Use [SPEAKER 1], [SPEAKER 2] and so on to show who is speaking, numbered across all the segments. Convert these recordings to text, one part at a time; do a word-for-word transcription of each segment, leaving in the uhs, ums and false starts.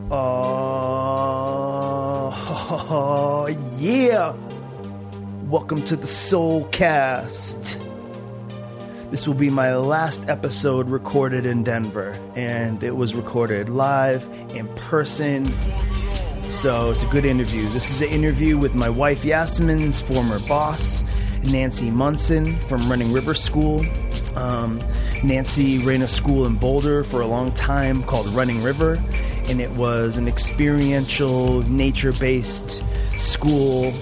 [SPEAKER 1] Oh, yeah. Welcome to the Soulcast. This will be my last episode recorded in Denver, and it was recorded live in person. So it's a good interview. This is an interview with my wife Yasmin's former boss, Nancy Munson from Running River School. Um, Nancy ran a school in Boulder for a long time called Running River, and it was an experiential, nature-based school.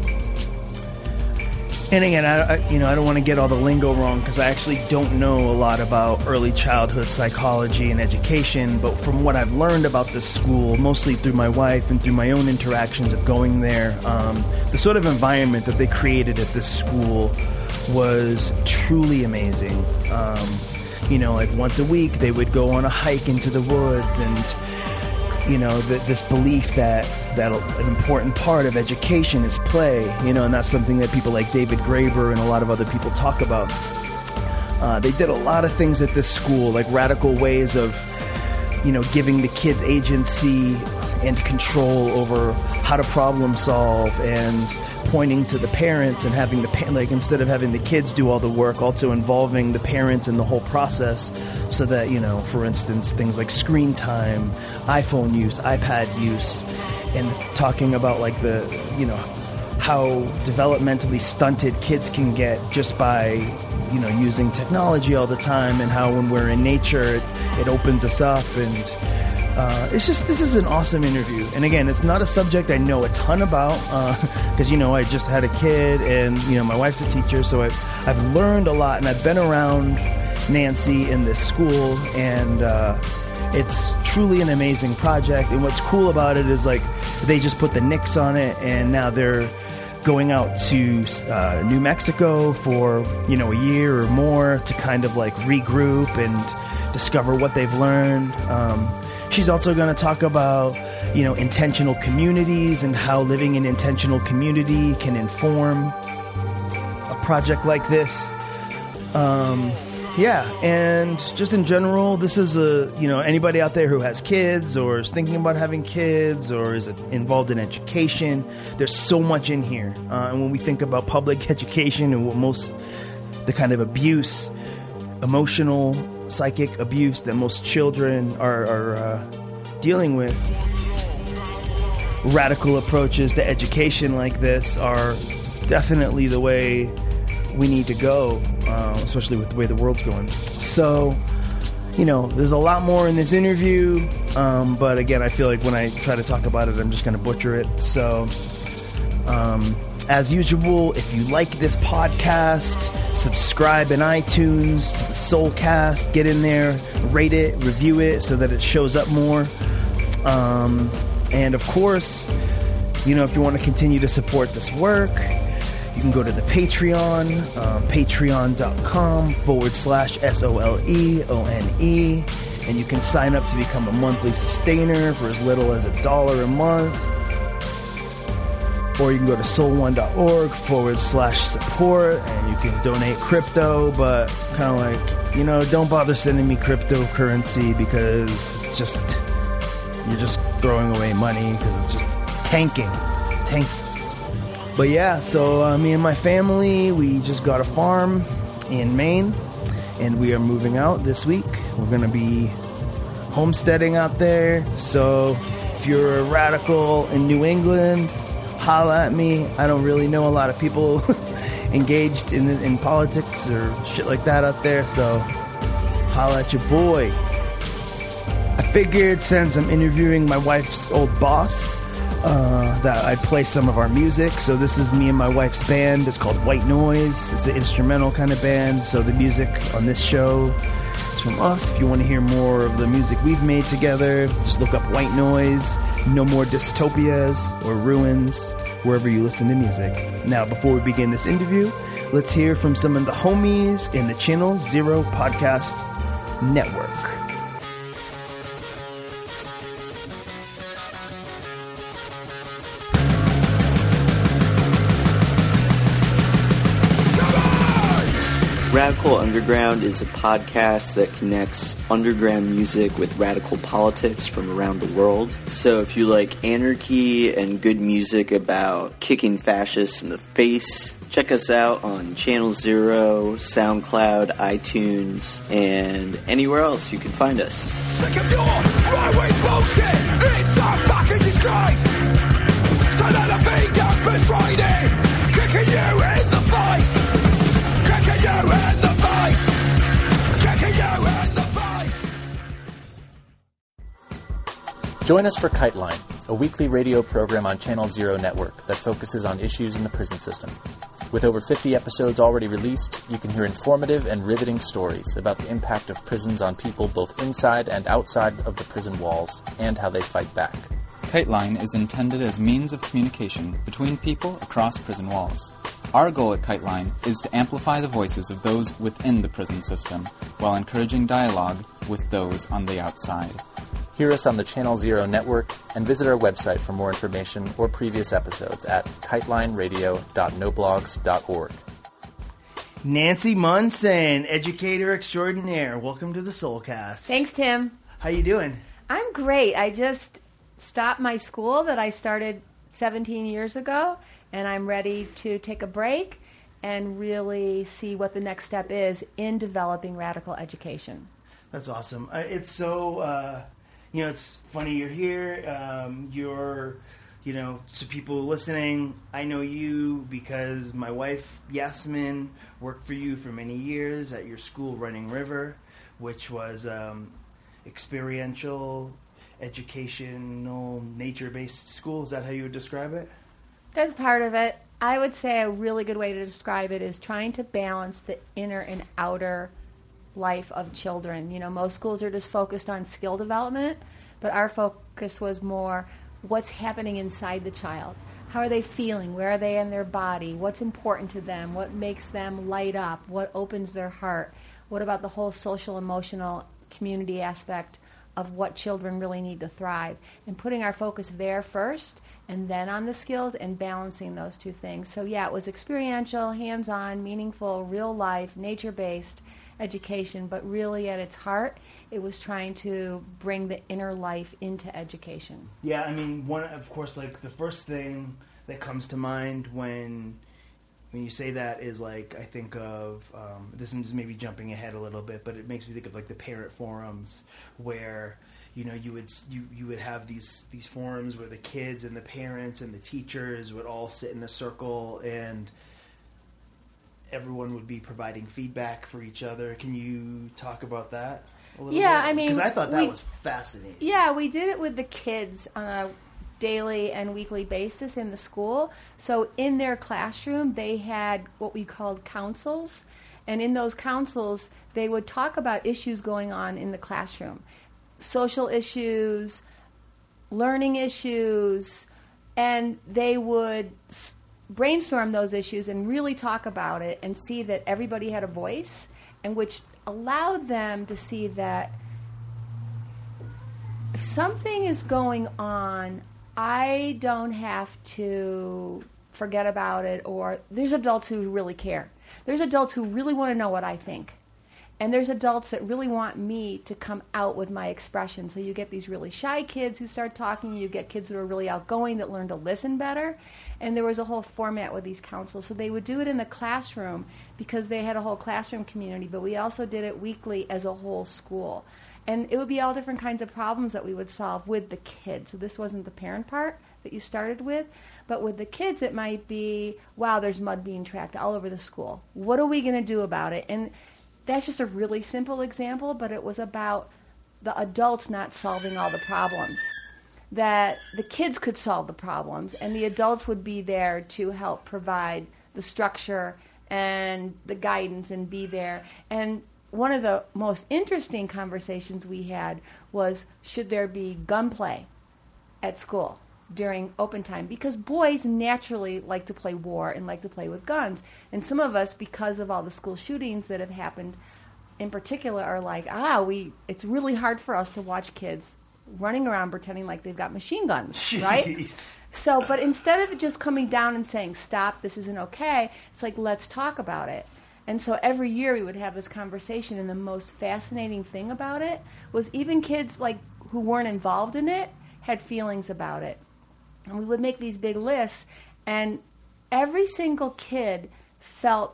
[SPEAKER 1] And again, I, I you know I don't want to get all the lingo wrong because I actually don't know a lot about early childhood psychology and education. But from what I've learned about this school, mostly through my wife and through my own interactions of going there, um, the sort of environment that they created at this school was truly amazing. Um, you know, like once a week they would go on a hike into the woods, and you know, th- this belief that that an important part of education is play, you know, and that's something that people like David Graeber and a lot of other people talk about. Uh, they did a lot of things at this school, like radical ways of, you know, giving the kids agency and control over how to problem solve, and pointing to the parents and having the pa- like instead of having the kids do all the work, also involving the parents in the whole process, so that, you know, for instance, things like screen time, iPhone use, iPad use, and talking about like the, you know, how developmentally stunted kids can get just by, you know, using technology all the time, and how when we're in nature it, it opens us up. And Uh, it's just, this is an awesome interview. And again, it's not a subject I know a ton about, because, uh, you know, I just had a kid, and, you know, my wife's a teacher, so I've, I've learned a lot, and I've been around Nancy in this school, and uh, it's truly an amazing project. And what's cool about it is, like, they just put the nix on it, and now they're going out to uh, New Mexico for, you know, a year or more to kind of, like, regroup and discover what they've learned. Um, She's also going to talk about, you know, intentional communities and how living in intentional community can inform a project like this. Um, yeah, and just in general, this is a, you know, anybody out there who has kids or is thinking about having kids or is involved in education, there's so much in here. Uh, and when we think about public education and what most, the kind of abuse, emotional, psychic abuse that most children are, are uh, dealing with, radical approaches to education like this are definitely the way we need to go, uh, especially with the way the world's going. So, you know, there's a lot more in this interview, um, but again, I feel like when I try to talk about it, I'm just going to butcher it. So, um, as usual, if you like this podcast, subscribe in iTunes to the Soulcast. Get in there, rate it, review it so that it shows up more. Um, and of course, you know, if you want to continue to support this work, you can go to the Patreon, um, patreon.com forward slash S-O-L-E-O-N-E, and you can sign up to become a monthly sustainer for as little as a dollar a month. Or you can go to soul1.org forward slash support, and you can donate crypto, but kind of like, you know, don't bother sending me cryptocurrency because it's just, you're just throwing away money because it's just tanking. Tank. But yeah, so uh, me and my family, we just got a farm in Maine, and we are moving out this week. We're going to be homesteading out there. So if you're a radical in New England, holla at me. I don't really know a lot of people engaged in in politics or shit like that out there, so holla at your boy. I figured since I'm interviewing my wife's old boss, uh, that I'd play some of our music. So this is me and my wife's band. It's called White Noise. It's an instrumental kind of band, so the music on this show is from us. If you want to hear more of the music we've made together, just look up White Noise. No More Dystopias or Ruins, wherever you listen to music. Now, before we begin this interview, let's hear from some of the homies in the Channel Zero Podcast Network.
[SPEAKER 2] Radical Underground is a podcast that connects underground music with radical politics from around the world. So if you like anarchy and good music about kicking fascists in the face, check us out on Channel Zero, SoundCloud, iTunes, and anywhere else you can find us.
[SPEAKER 3] Sick of your right-wing bullshit, it's a fucking disgrace. So let the vegan persuading, kicking you in the face, kicking you in the face, kicking you in the face.
[SPEAKER 4] Join us for Kite Line, a weekly radio program on Channel Zero Network that focuses on issues in the prison system. With over fifty episodes already released, you can hear informative and riveting stories about the impact of prisons on people both inside and outside of the prison walls, and how they fight back.
[SPEAKER 5] KiteLine is intended as means of communication between people across prison walls. Our goal at KiteLine is to amplify the voices of those within the prison system while encouraging dialogue with those on the outside.
[SPEAKER 4] Hear us on the Channel Zero network and visit our website for more information or previous episodes at kiteline radio dot no blogs dot org.
[SPEAKER 1] Nancy Munson, educator extraordinaire. Welcome to the Soulcast.
[SPEAKER 6] Thanks, Tim.
[SPEAKER 1] How you doing?
[SPEAKER 6] I'm great. I just stopped my school that I started seventeen years ago, and I'm ready to take a break and really see what the next step is in developing radical education.
[SPEAKER 1] That's awesome. Uh, it's so... Uh, You know, it's funny you're here. Um, you're, you know, to people listening, I know you because my wife, Yasmin, worked for you for many years at your school, Running River, which was um, experiential, educational, nature-based school. Is that how you would describe it?
[SPEAKER 6] That's part of it. I would say a really good way to describe it is trying to balance the inner and outer life of children. You know, most schools are just focused on skill development, but our focus was more what's happening inside the child. How are they feeling? Where are they in their body? What's important to them? What makes them light up? What opens their heart? What about the whole social, emotional, community aspect of what children really need to thrive? And putting our focus there first and then on the skills and balancing those two things. So yeah, it was experiential, hands-on, meaningful, real life, nature-based education, but really at its heart, it was trying to bring the inner life into education.
[SPEAKER 1] Yeah, I mean, one of course, like the first thing that comes to mind when when you say that is like I think of um, this is maybe jumping ahead a little bit, but it makes me think of like the parent forums where you know you would you you would have these these forums where the kids and the parents and the teachers would all sit in a circle and everyone would be providing feedback for each other. Can you talk about that a little
[SPEAKER 6] yeah,
[SPEAKER 1] bit?
[SPEAKER 6] I mean,
[SPEAKER 1] because I thought that
[SPEAKER 6] we,
[SPEAKER 1] was fascinating.
[SPEAKER 6] Yeah, we did it with the kids on a daily and weekly basis in the school. So in their classroom, they had what we called councils. And in those councils, they would talk about issues going on in the classroom. Social issues, learning issues, and they would brainstorm those issues and really talk about it and see that everybody had a voice, and which allowed them to see that if something is going on, I don't have to forget about it, or there's adults who really care. There's adults who really want to know what I think. And there's adults that really want me to come out with my expression. So you get these really shy kids who start talking. You get kids that are really outgoing that learn to listen better. And there was a whole format with these councils. So they would do it in the classroom because they had a whole classroom community. But we also did it weekly as a whole school. And it would be all different kinds of problems that we would solve with the kids. So this wasn't the parent part that you started with. But with the kids, it might be, wow, there's mud being tracked all over the school. What are we going to do about it? And that's just a really simple example, but it was about the adults not solving all the problems. That the kids could solve the problems, and the adults would be there to help provide the structure and the guidance and be there. And one of the most interesting conversations we had was, should there be gunplay at school during open time? Because boys naturally like to play war and like to play with guns. And some of us, because of all the school shootings that have happened in particular, are like, ah, we it's really hard for us to watch kids running around pretending like they've got machine guns,
[SPEAKER 1] Jeez.
[SPEAKER 6] right? So, but instead of just coming down and saying, stop, this isn't okay, it's like, let's talk about it. And so every year we would have this conversation, and the most fascinating thing about it was even kids like who weren't involved in it had feelings about it. And we would make these big lists, and every single kid felt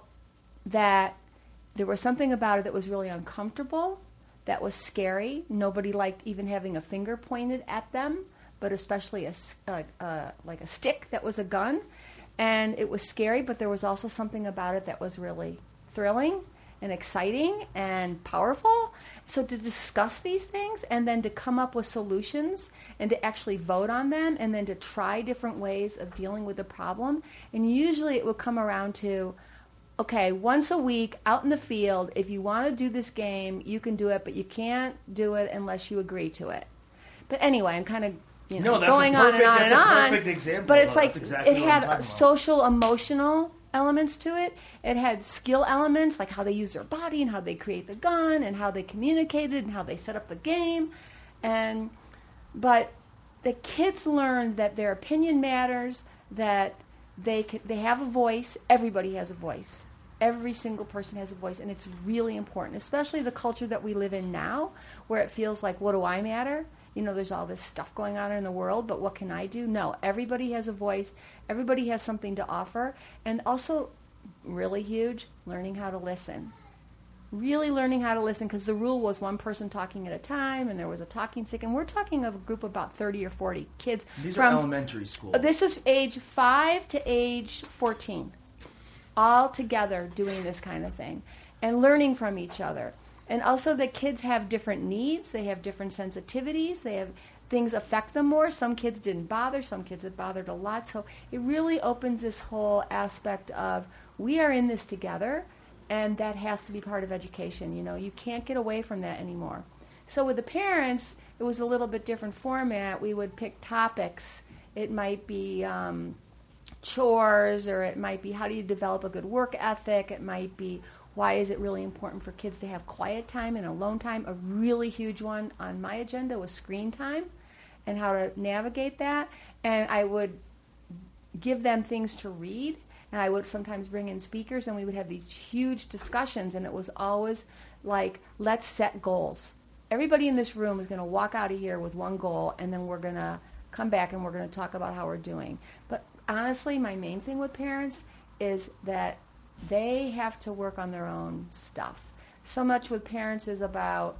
[SPEAKER 6] that there was something about it that was really uncomfortable, that was scary. Nobody liked even having a finger pointed at them, but especially a, a, a, like a stick that was a gun. And it was scary, but there was also something about it that was really thrilling and exciting and powerful. So to discuss these things and then to come up with solutions and to actually vote on them and then to try different ways of dealing with the problem. And usually it would come around to, okay, once a week out in the field, if you want to do this game, you can do it, but you can't do it unless you agree to it. But anyway, I'm kind of you know,
[SPEAKER 1] no, that's
[SPEAKER 6] going
[SPEAKER 1] a perfect,
[SPEAKER 6] on and on
[SPEAKER 1] that's
[SPEAKER 6] and
[SPEAKER 1] a
[SPEAKER 6] on.
[SPEAKER 1] perfect example.
[SPEAKER 6] But it's
[SPEAKER 1] though.
[SPEAKER 6] like
[SPEAKER 1] That's exactly
[SPEAKER 6] it
[SPEAKER 1] what I'm
[SPEAKER 6] had
[SPEAKER 1] talking
[SPEAKER 6] a
[SPEAKER 1] about.
[SPEAKER 6] social, emotional elements to it. It had skill elements, like how they use their body and how they create the gun and how they communicated and how they set up the game. And but the kids learned that their opinion matters, that they can, they have a voice. Everybody has a voice. Every single person has a voice, and it's really important, especially the culture that we live in now, where it feels like, what do I matter? You know, there's all this stuff going on in the world, but what can I do? No, everybody has a voice. Everybody has something to offer. And also, really huge, learning how to listen. Really learning how to listen, because the rule was one person talking at a time, and there was a talking stick. And we're talking of a group of about thirty or forty kids.
[SPEAKER 1] These
[SPEAKER 6] from,
[SPEAKER 1] are elementary school.
[SPEAKER 6] This is age five to age fourteen, all together doing this kind of thing and learning from each other. And also the kids have different needs. They have different sensitivities. They have things affect them more. Some kids didn't bother. Some kids had bothered a lot. So it really opens this whole aspect of we are in this together, and that has to be part of education. You know, you can't get away from that anymore. So with the parents, it was a little bit different format. We would pick topics. It might be um, chores, or it might be how do you develop a good work ethic. It might be why is it really important for kids to have quiet time and alone time? A really huge one on my agenda was screen time and how to navigate that. And I would give them things to read, and I would sometimes bring in speakers, and we would have these huge discussions, and it was always like, let's set goals. Everybody in this room is going to walk out of here with one goal, and then we're going to come back and we're going to talk about how we're doing. But honestly, my main thing with parents is that they have to work on their own stuff. So much with parents is about,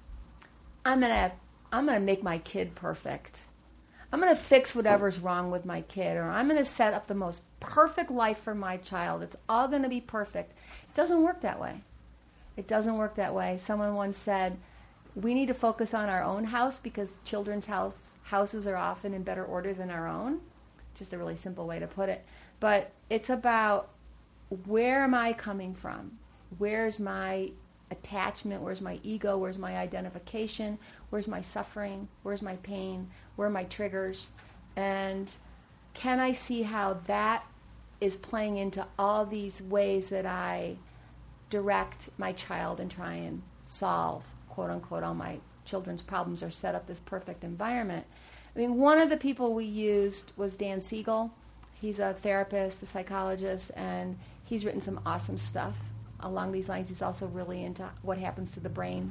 [SPEAKER 6] I'm gonna, I'm gonna make my kid perfect. I'm gonna fix whatever's wrong with my kid, or I'm gonna set up the most perfect life for my child. It's all gonna be perfect. It doesn't work that way. It doesn't work that way. Someone once said, we need to focus on our own house because children's house, houses are often in better order than our own. Just a really simple way to put it. But it's about, where am I coming from? Where's my attachment? Where's my ego? Where's my identification? Where's my suffering? Where's my pain? Where are my triggers? And can I see how that is playing into all these ways that I direct my child and try and solve, quote unquote, all my children's problems, or set up this perfect environment? I mean, one of the people we used was Dan Siegel. He's a therapist, a psychologist, and he's written some awesome stuff along these lines. He's also really into what happens to the brain.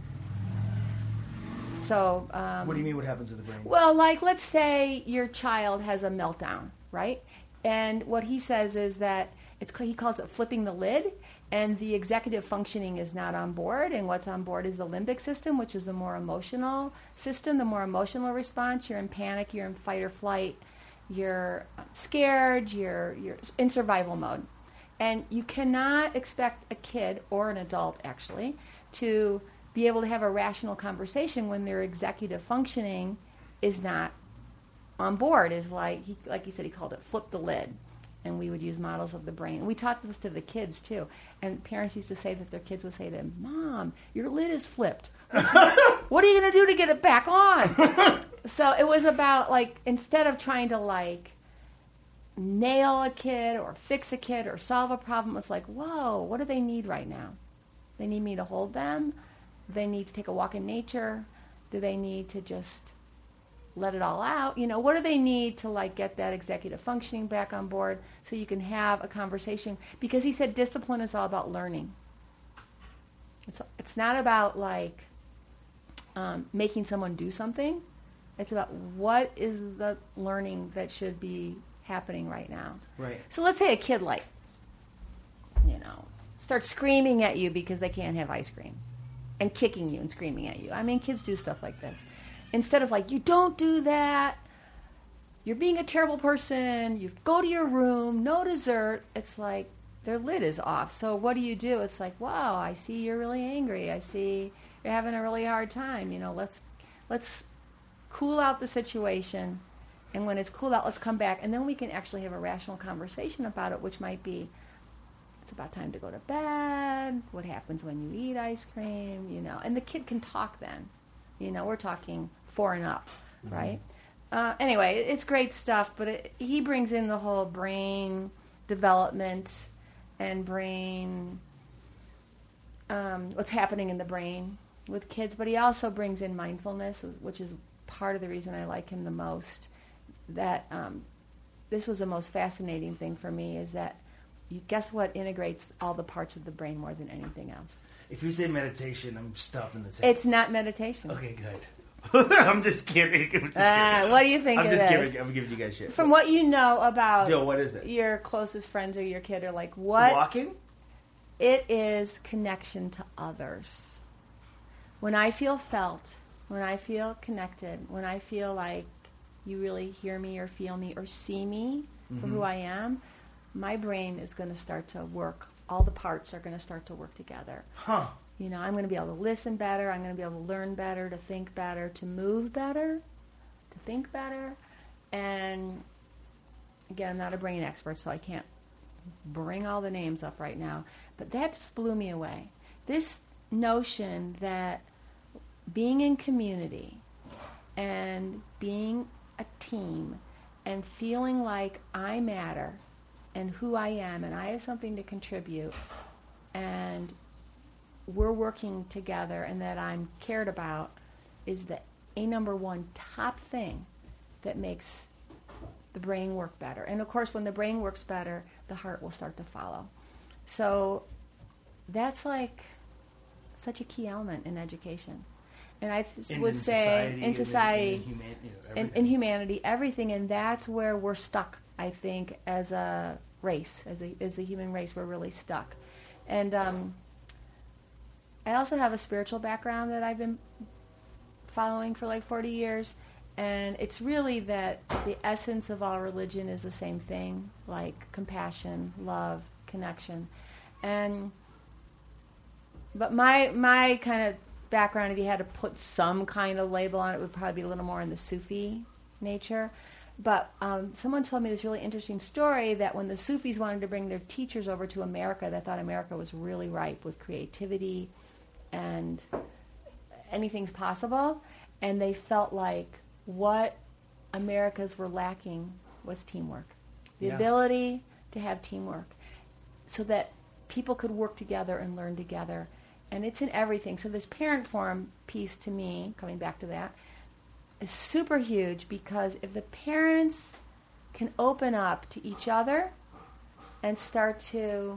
[SPEAKER 6] So, um,
[SPEAKER 1] what do you mean what happens to the brain?
[SPEAKER 6] Well, like, let's say your child has a meltdown, right? And what he says is that it's he calls it flipping the lid, and the executive functioning is not on board, and what's on board is the limbic system, which is the more emotional system, the more emotional response. You're in panic, you're in fight or flight, you're scared, you're you're in survival mode. And you cannot expect a kid, or an adult actually, to be able to have a rational conversation when their executive functioning is not on board. Is like, he, like he said, he called it flip the lid. And we would use models of the brain. And we taught this to the kids too. And parents used to say that their kids would say to them, Mom, your lid is flipped. What are you going to do to get it back on? So it was about, like, instead of trying to, like, nail a kid or fix a kid or solve a problem, it's like, whoa, what do they need right now? They need me to hold them? Do they need to take a walk in nature? Do they need to just let it all out? You know, what do they need to, like, get that executive functioning back on board so you can have a conversation? Because he said discipline is all about learning. It's it's not about like um, making someone do something. It's about what is the learning that should be happening right now.
[SPEAKER 1] Right.
[SPEAKER 6] So let's say a kid like, you know, starts screaming at you because they can't have ice cream, and kicking you and screaming at you. I mean, kids do stuff like this. Instead of like, you don't do that, you're being a terrible person, you go to your room, no dessert. It's like their lid is off. So what do you do? It's like, wow, I see you're really angry. I see you're having a really hard time. You know, let's let's cool out the situation. And when it's cooled out, let's come back. And then we can actually have a rational conversation about it, which might be, it's about time to go to bed. What happens when you eat ice cream? You know, and the kid can talk then. You know, we're talking four and up, mm-hmm. right? Uh, anyway, it's great stuff, but it, he brings in the whole brain development and brain, um, what's happening in the brain with kids. But he also brings in mindfulness, which is part of the reason I like him the most. That um, this was the most fascinating thing for me is that you guess what integrates all the parts of the brain more than anything else.
[SPEAKER 1] If you say meditation, I'm stopping the table.
[SPEAKER 6] It's not meditation.
[SPEAKER 1] Okay, good. I'm just kidding. I'm just
[SPEAKER 6] uh,
[SPEAKER 1] kidding.
[SPEAKER 6] What do you think
[SPEAKER 1] I'm
[SPEAKER 6] it
[SPEAKER 1] just
[SPEAKER 6] is?
[SPEAKER 1] Kidding. I'm giving you guys shit.
[SPEAKER 6] From what you know about
[SPEAKER 1] Yo, what is it?
[SPEAKER 6] Your closest friends or your kid are like, what?
[SPEAKER 1] Walking?
[SPEAKER 6] It is connection to others. When I feel felt, when I feel connected, when I feel like you really hear me or feel me or see me for mm-hmm. who I am, my brain is going to start to work. All the parts are going to start to work together.
[SPEAKER 1] Huh.
[SPEAKER 6] You know, I'm going to be able to listen better. I'm going to be able to learn better, to think better, to move better, to think better. And again, I'm not a brain expert, so I can't bring all the names up right now. But that just blew me away. This notion that being in community and being a team and feeling like I matter and who I am and I have something to contribute and we're working together and that I'm cared about is the a number one top thing that makes the brain work better. And of course, when the brain works better, the heart will start to follow. So that's like such a key element in education. And I th-
[SPEAKER 1] in,
[SPEAKER 6] would
[SPEAKER 1] in
[SPEAKER 6] say
[SPEAKER 1] society,
[SPEAKER 6] in society,
[SPEAKER 1] in, in, human, you know,
[SPEAKER 6] in, in humanity, everything, and that's where we're stuck. I think as a race, as a as a human race, we're really stuck. And um, I also have a spiritual background that I've been following for like forty years, and it's really that the essence of all religion is the same thing, like compassion, love, connection, and but my my kind of background, if you had to put some kind of label on it, would probably be a little more in the Sufi nature. But um, someone told me this really interesting story that when the Sufis wanted to bring their teachers over to America, they thought America was really ripe with creativity and anything's possible. And they felt like what Americas were lacking was teamwork. The
[SPEAKER 1] Yes.
[SPEAKER 6] ability to have teamwork so that people could work together and learn together. And it's in everything. So this parent forum piece to me, coming back to that, is super huge because if the parents can open up to each other and start to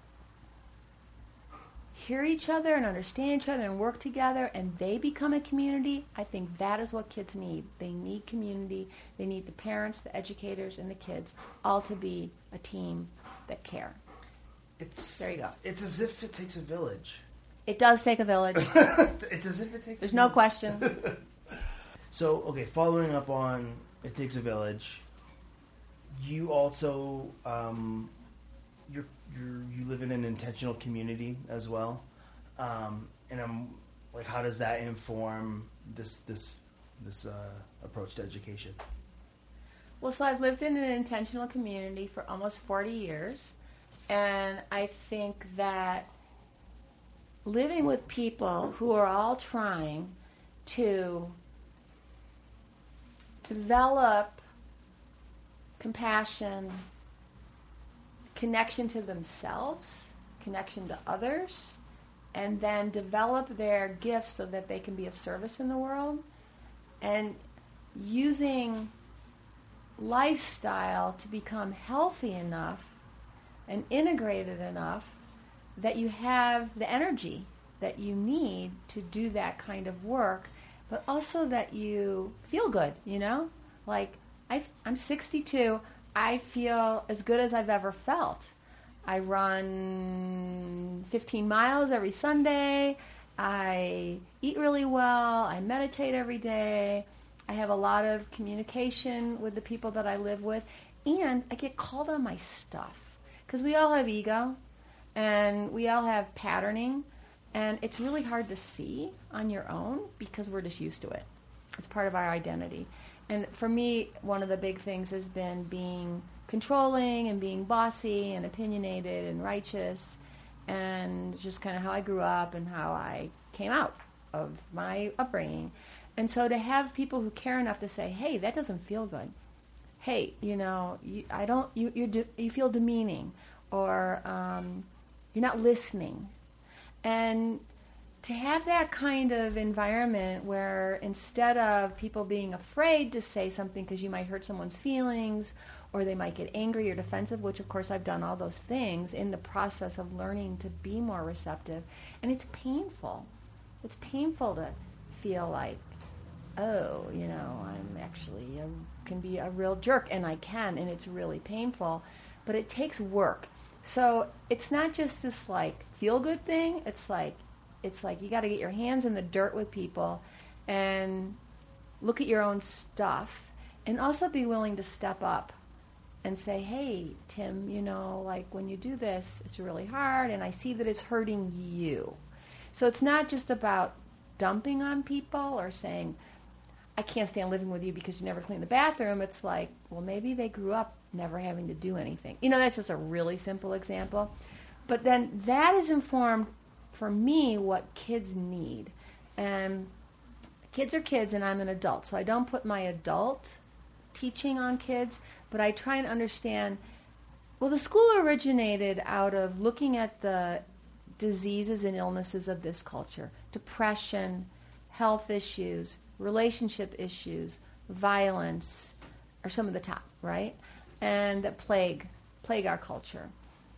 [SPEAKER 6] hear each other and understand each other and work together and they become a community, I think that is what kids need. They need community. They need the parents, the educators, and the kids all to be a team that care.
[SPEAKER 1] It's,
[SPEAKER 6] there you go.
[SPEAKER 1] It's as if it takes a village.
[SPEAKER 6] It does take a village.
[SPEAKER 1] It's as if it takes
[SPEAKER 6] There's
[SPEAKER 1] a
[SPEAKER 6] no
[SPEAKER 1] village.
[SPEAKER 6] question.
[SPEAKER 1] So, okay, following up on It Takes a Village, you also, um, you're, you're, you live in an intentional community as well. Um, and I'm like, how does that inform this, this, this uh, approach to education?
[SPEAKER 6] Well, so I've lived in an intentional community for almost forty years. And I think that living with people who are all trying to develop compassion, connection to themselves, connection to others, and then develop their gifts so that they can be of service in the world, and using lifestyle to become healthy enough and integrated enough that you have the energy that you need to do that kind of work, but also that you feel good, you know? Like, I, I'm sixty-two. I feel as good as I've ever felt. I run fifteen miles every Sunday. I eat really well. I meditate every day. I have a lot of communication with the people that I live with. And I get called on my stuff. Because we all have ego. And we all have patterning. And it's really hard to see on your own because we're just used to it. It's part of our identity. And for me, one of the big things has been being controlling and being bossy and opinionated and righteous, and just kind of how I grew up and how I came out of my upbringing. And so to have people who care enough to say, hey, that doesn't feel good. Hey, you know, you, I don't, you, you, de- you feel demeaning, or um, you're not listening. And to have that kind of environment where instead of people being afraid to say something because you might hurt someone's feelings or they might get angry or defensive, which of course I've done all those things in the process of learning to be more receptive. And it's painful. It's painful to feel like, oh, you know, I'm actually a, can be a real jerk, and I can, and it's really painful. But it takes work. So it's not just this like feel-good thing. It's like, It's like you got to get your hands in the dirt with people and look at your own stuff, and also be willing to step up and say, hey, Tim, you know, like when you do this, it's really hard, and I see that it's hurting you. So it's not just about dumping on people or saying, I can't stand living with you because you never clean the bathroom. It's like, well, maybe they grew up never having to do anything. You know, that's just a really simple example. But then that is informed for me what kids need. And kids are kids, and I'm an adult, so I don't put my adult teaching on kids, but I try and understand, well, the school originated out of looking at the diseases and illnesses of this culture. Depression, health issues, relationship issues, violence are some of the top, right? And that plague, plague our culture.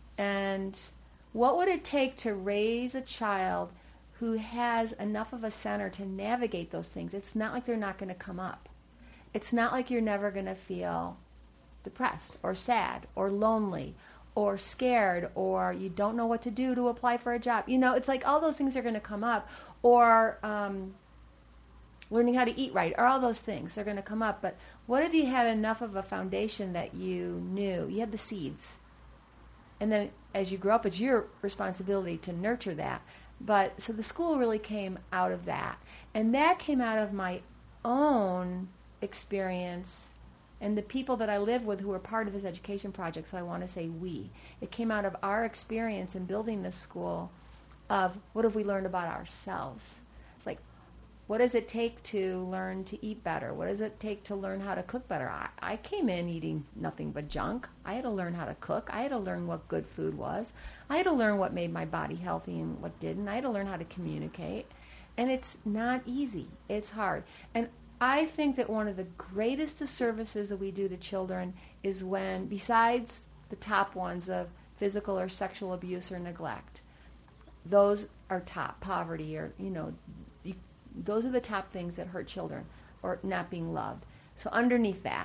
[SPEAKER 6] And what would it take to raise a child who has enough of a center to navigate those things? It's not like they're not going to come up. It's not like you're never going to feel depressed or sad or lonely or scared, or you don't know what to do to apply for a job. You know, it's like all those things are going to come up. Or um, learning how to eat right, or all those things. They're going to come up. But what if you had enough of a foundation that you knew? You had the seeds. And then as you grow up, it's your responsibility to nurture that. But so the school really came out of that. And that came out of my own experience and the people that I live with who were part of this education project. So I want to say we. It came out of our experience in building this school of what have we learned about ourselves. It's like, what does it take to learn to eat better? What does it take to learn how to cook better? I, I came in eating nothing but junk. I had to learn how to cook. I had to learn what good food was. I had to learn what made my body healthy and what didn't. I had to learn how to communicate. And it's not easy. It's hard. And I think that one of the greatest disservices that we do to children is when, besides the top ones of physical or sexual abuse or neglect, those are top, poverty or, you know, you, those are the top things that hurt children, or not being loved. So underneath that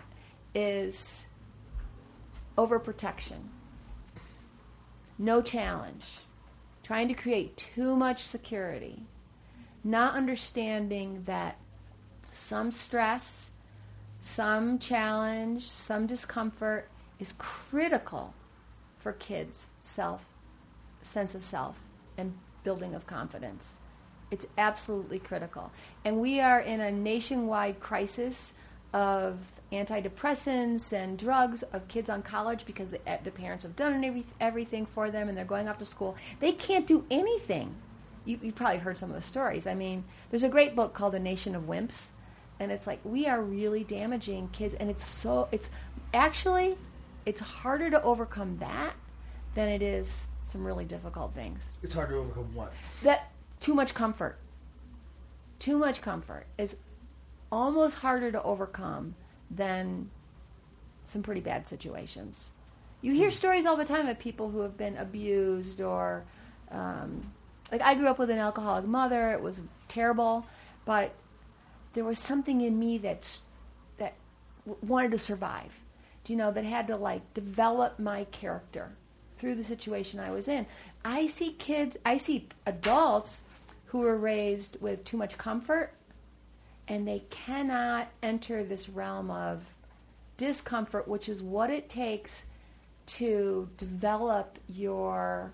[SPEAKER 6] is overprotection, no challenge, trying to create too much security, not understanding that some stress, some challenge, some discomfort is critical for kids' self, sense of self, and building of confidence. It's absolutely critical. And we are in a nationwide crisis of antidepressants and drugs, of kids on college because the, the parents have done every, everything for them and they're going off to school. They can't do anything. You, you've probably heard some of the stories. I mean, there's a great book called A Nation of Wimps. And it's like, we are really damaging kids. And it's so, it's actually, it's harder to overcome that than it is some really difficult things.
[SPEAKER 1] It's hard to overcome what?
[SPEAKER 6] That, too much comfort. Too much comfort is almost harder to overcome than some pretty bad situations. You hear stories all the time of people who have been abused or um, like I grew up with an alcoholic mother. It was terrible, but there was something in me that's that w- wanted to survive. Do you know, that had to like develop my character through the situation I was in. I see kids, I see adults who were raised with too much comfort, and they cannot enter this realm of discomfort, which is what it takes to develop your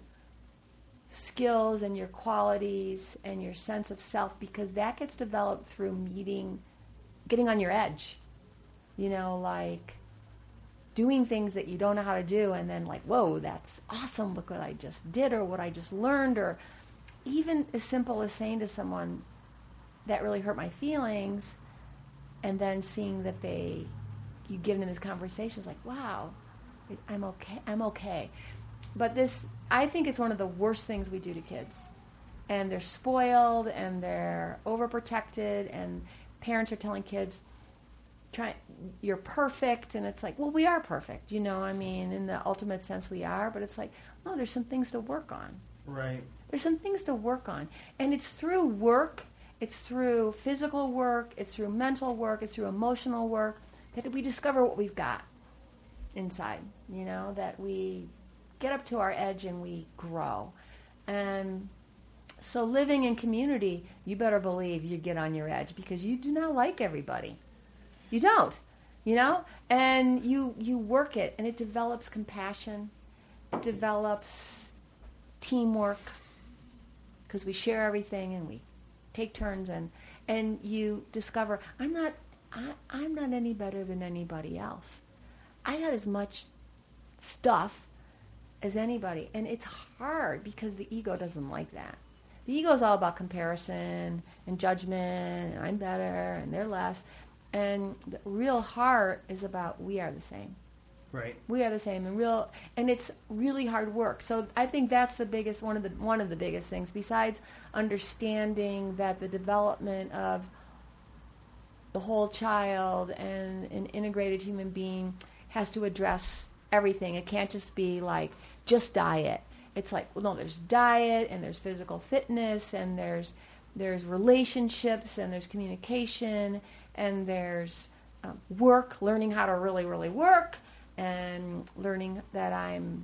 [SPEAKER 6] skills and your qualities and your sense of self, because that gets developed through meeting, getting on your edge. You know, like doing things that you don't know how to do, and then like, whoa, that's awesome, look what I just did, or what I just learned, or even as simple as saying to someone, that really hurt my feelings, and then seeing that they, you get into this conversation, it's like, wow, I'm okay, I'm okay. But this, I think it's one of the worst things we do to kids. And they're spoiled, and they're overprotected, and parents are telling kids, try, you're perfect, and it's like, well, we are perfect, you know, I mean, in the ultimate sense we are, but it's like, no, there's some things to work on.
[SPEAKER 1] Right.
[SPEAKER 6] There's some things to work on. And it's through work, it's through physical work, it's through mental work, it's through emotional work, that we discover what we've got inside, you know, that we get up to our edge and we grow. And so living in community, you better believe you get on your edge, because you do not like everybody. You don't, you know? And you you work it, and it develops compassion. It develops teamwork, because we share everything and we take turns, and and you discover, I'm not I, I'm not any better than anybody else. I got as much stuff as anybody. And it's hard because the ego doesn't like that. The ego is all about comparison and judgment, and I'm better and they're less. And the real heart is about we are the same.
[SPEAKER 1] Right.
[SPEAKER 6] We are the same, and real, and it's really hard work. So I think that's the biggest one of the one of the biggest things. Besides understanding that the development of the whole child and an integrated human being has to address everything. It can't just be like just diet. It's like, well, no, there's diet, and there's physical fitness, and there's there's relationships, and there's communication, and there's um, work, learning how to really, really work, and learning that I'm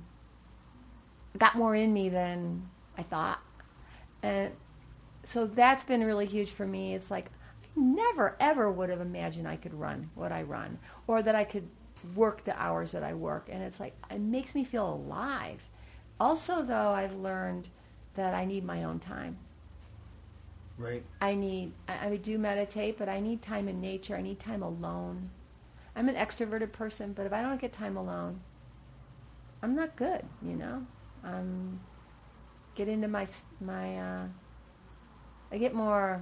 [SPEAKER 6] got more in me than I thought. And so that's been really huge for me. It's like I never, ever would have imagined I could run what I run, or that I could work the hours that I work. And it's like, it makes me feel alive. Also, though, I've learned that I need my own time.
[SPEAKER 1] Right.
[SPEAKER 6] I need, I, I do meditate, but I need time in nature. I need time alone. I'm an extroverted person, but if I don't get time alone, I'm not good, you know? I'm, get into my, my, uh, I get more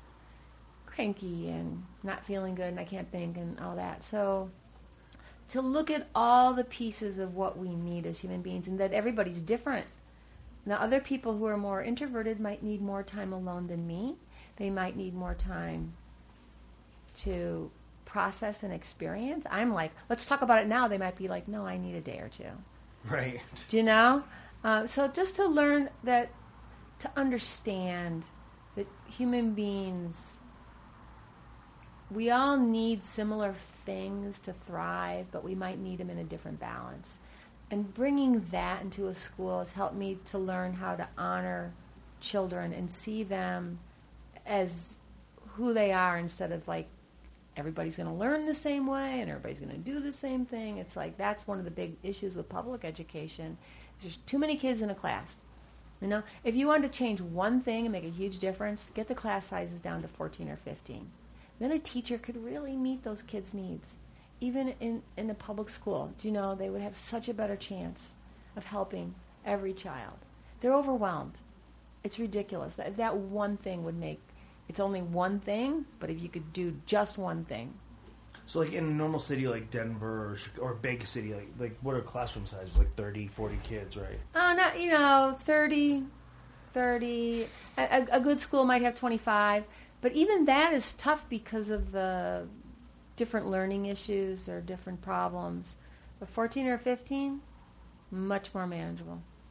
[SPEAKER 6] cranky and not feeling good, and I can't think and all that. So to look at all the pieces of what we need as human beings, and that everybody's different. Now, other people who are more introverted might need more time alone than me. They might need more time to process and experience. I'm like, let's talk about it now. They might be like, no, I need a day or two.
[SPEAKER 1] Right.
[SPEAKER 6] Do you know? Uh, so just to learn that, to understand that human beings, we all need similar things to thrive, but we might need them in a different balance. And bringing that into a school has helped me to learn how to honor children and see them as who they are, instead of like everybody's going to learn the same way and everybody's going to do the same thing. It's like that's one of the big issues with public education. There's too many kids in a class. You know, if you want to change one thing and make a huge difference, get the class sizes down to fourteen or fifteen. Then a teacher could really meet those kids' needs. Even in, in a public school, do you know, they would have such a better chance of helping every child. They're overwhelmed. It's ridiculous. That, that one thing would make, it's only one thing, but if you could do just one thing.
[SPEAKER 1] So like in a normal city like Denver or, Chicago, or big city, like like what are classroom sizes? Like thirty, forty kids, right?
[SPEAKER 6] Oh, no, you know, thirty, thirty. A, a good school might have twenty-five. But even that is tough because of the different learning issues or different problems. But fourteen or fifteen, much more manageable.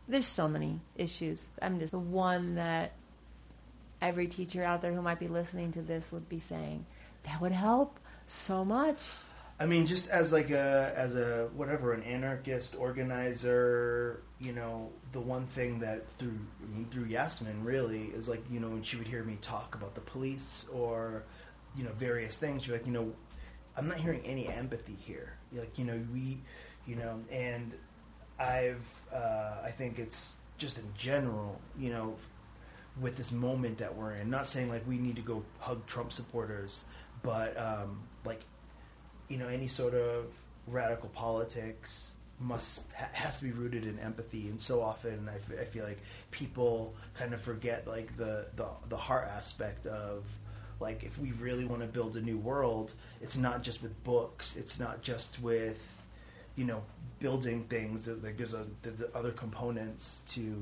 [SPEAKER 6] there's so many issues. I'm just the one that every teacher out there who might be listening to this would be saying, that would help so much.
[SPEAKER 1] I mean, just as like a, as a, whatever, an anarchist organizer, you know, the one thing that through, I mean, through Yasmin really is like, you know, when she would hear me talk about the police or, you know, various things, she'd be like, you know, I'm not hearing any empathy here. Like, you know, we, you know, and I've, uh, I think it's just in general, you know, with this moment that we're in, not saying like we need to go hug Trump supporters, but um, like, you know, any sort of radical politics must ha- has to be rooted in empathy. And so often I, f- I feel like people kind of forget like the, the, the heart aspect of like, if we really want to build a new world, it's not just with books. It's not just with, you know, building things. There's, like there's, a, there's other components to.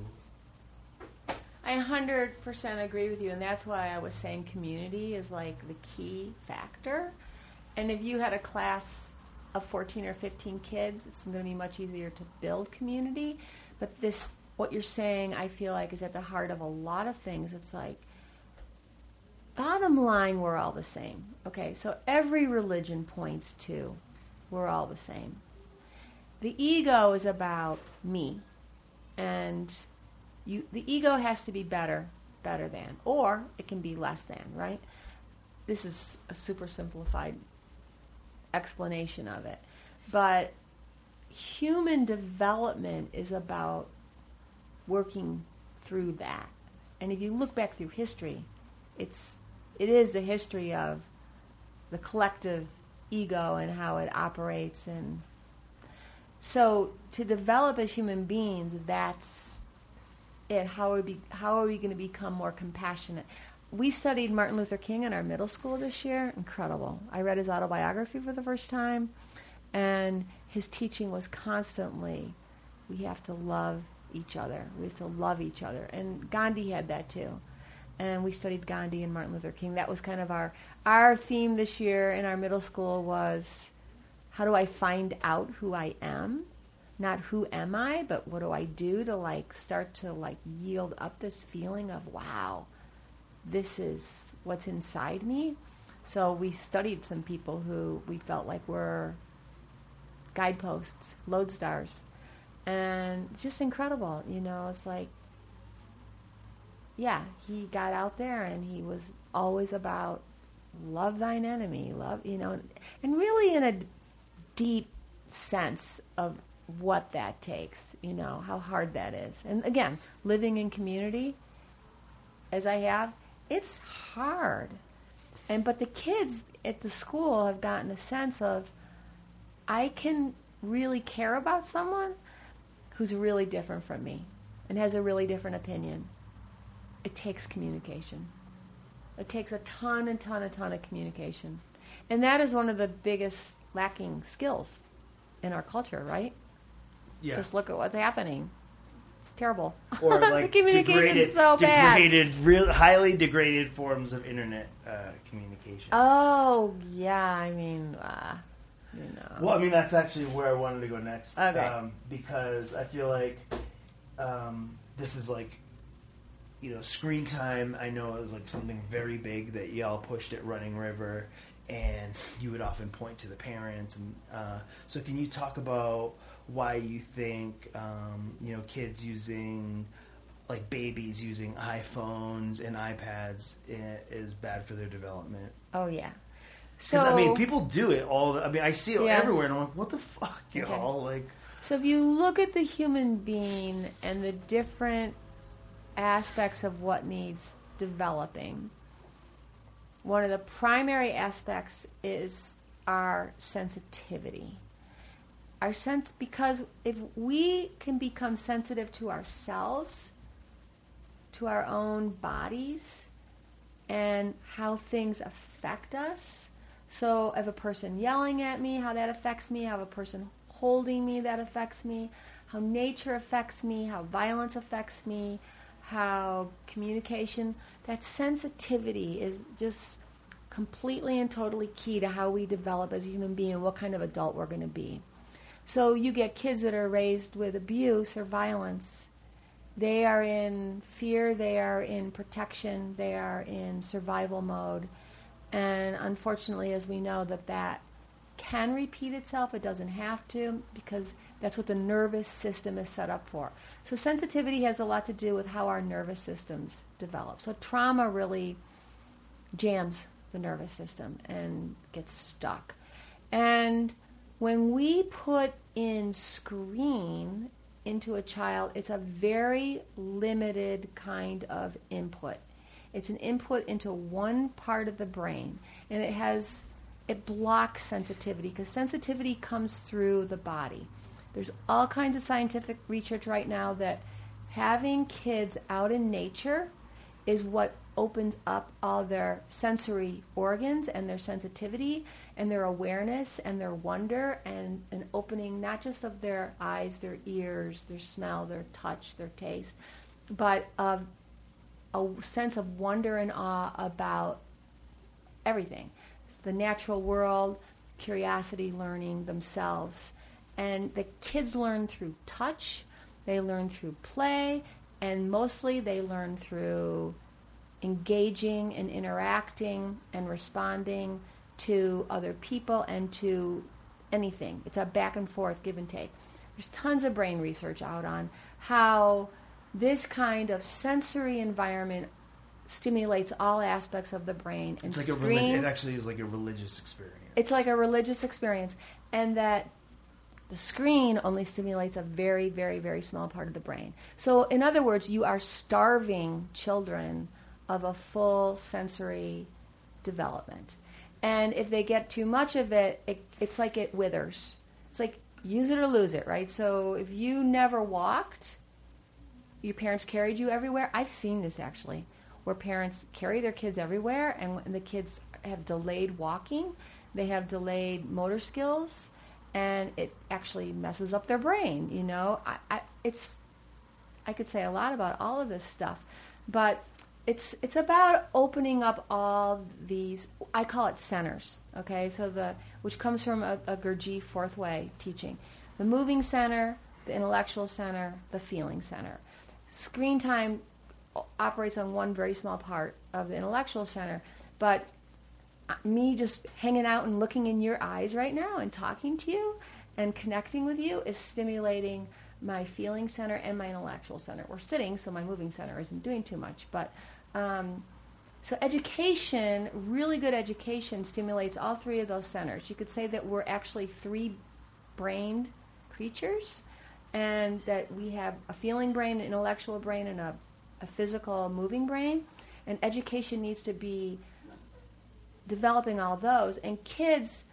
[SPEAKER 6] I one hundred percent agree with you, and that's why I was saying community is like the key factor. And if you had a class of fourteen or fifteen kids, it's going to be much easier to build community. But this, what you're saying, I feel like is at the heart of a lot of things. It's like, bottom line, we're all the same. Okay, so every religion points to we're all the same. The ego is about me, and you, the ego has to be better, better than, or it can be less than, right? This is a super simplified explanation of it. But human development is about working through that. And if you look back through history, it's it is the history of the collective ego and how it operates. And so to develop as human beings, that's it. How are we, how are we going to become more compassionate? We studied Martin Luther King in our middle school this year. Incredible. I read his autobiography for the first time, and his teaching was constantly, we have to love each other. We have to love each other. And Gandhi had that too. And we studied Gandhi and Martin Luther King. That was kind of our, our theme this year in our middle school was, how do I find out who I am? Not who am I, but what do I do to like start to like yield up this feeling of, wow, this is what's inside me. So we studied some people who we felt like were guideposts, lodestars. And it's just incredible, you know, it's like, yeah, he got out there and he was always about love thine enemy, love, you know, and really in a deep sense of what that takes, you know, how hard that is. And again, living in community, as I have, it's hard. And but the kids at the school have gotten a sense of, I can really care about someone who's really different from me and has a really different opinion. It takes communication. It takes a ton and ton and ton of communication. And that is one of the biggest lacking skills in our culture, right?
[SPEAKER 1] Yeah.
[SPEAKER 6] Just look at what's happening. It's terrible.
[SPEAKER 1] Or like
[SPEAKER 6] communication's
[SPEAKER 1] degraded,
[SPEAKER 6] so bad.
[SPEAKER 1] degraded, real, highly degraded forms of internet uh, communication.
[SPEAKER 6] Oh, yeah, I mean, uh, you know.
[SPEAKER 1] Well, I mean, that's actually where I wanted to go next.
[SPEAKER 6] Okay.
[SPEAKER 1] Um, because I feel like um, this is like, you know, screen time, I know it was like something very big that y'all pushed at Running River, and you would often point to the parents. And uh, so can you talk about why you think, um, you know, kids using, like babies using iPhones and iPads is bad for their development?
[SPEAKER 6] Oh, yeah. So,
[SPEAKER 1] I mean, people do it all. The, I mean, I see it
[SPEAKER 6] yeah.
[SPEAKER 1] everywhere, and I'm like, what the fuck, y'all?
[SPEAKER 6] Okay.
[SPEAKER 1] Like,
[SPEAKER 6] so if you look at the human being and the different aspects of what needs developing, one of the primary aspects is our sensitivity. Our sense, because if we can become sensitive to ourselves, to our own bodies, and how things affect us. So if a person yelling at me, how that affects me, how a person holding me, that affects me, how nature affects me, how violence affects me, how communication, that sensitivity is just completely and totally key to how we develop as a human being and what kind of adult we're going to be. So you get kids that are raised with abuse or violence, They are in fear, they are in protection, they are in survival mode. And unfortunately, as we know, that that can repeat itself. It doesn't have to, because that's what the nervous system is set up for. So sensitivity has a lot to do with how our nervous systems develop. So trauma really jams the nervous system and gets stuck. And when we put in screen into a child, it's a very limited kind of input. It's an input into one part of the brain, and it has it blocks sensitivity, because sensitivity comes through the body. There's all kinds of scientific research right now that having kids out in nature is what opens up all their sensory organs and their sensitivity and their awareness and their wonder, and an opening not just of their eyes, their ears, their smell, their touch, their taste, but of a sense of wonder and awe about everything. It's the natural world, curiosity, learning themselves. And the kids learn through touch, they learn through play, and mostly they learn through engaging and interacting and responding to other people and to anything. It's a back and forth, give and take. There's tons of brain research out on how this kind of sensory environment stimulates all aspects of the brain. And
[SPEAKER 1] it's like
[SPEAKER 6] screen,
[SPEAKER 1] a relig- it actually is like a religious experience.
[SPEAKER 6] It's like a religious experience, and that the screen only stimulates a very, very, very small part of the brain. So in other words, you are starving children of a full sensory development. And if they get too much of it, it, it's like it withers. It's like use it or lose it, right? So if you never walked, your parents carried you everywhere. I've seen this actually, where parents carry their kids everywhere, and when the kids have delayed walking, they have delayed motor skills, and it actually messes up their brain, you know. I, I, it's, I could say a lot about all of this stuff, but It's it's about opening up all these, I call it centers, okay? So the, which comes from a, a Gurdjieff fourth way teaching. The moving center, the intellectual center, the feeling center. Screen time operates on one very small part of the intellectual center, but me just hanging out and looking in your eyes right now and talking to you and connecting with you is stimulating my feeling center and my intellectual center. We're sitting, so my moving center isn't doing too much, but Um, so education, really good education, stimulates all three of those centers. You could say that we're actually three-brained creatures, and that we have a feeling brain, an intellectual brain, and a, a physical moving brain. And education needs to be developing all those. And kids,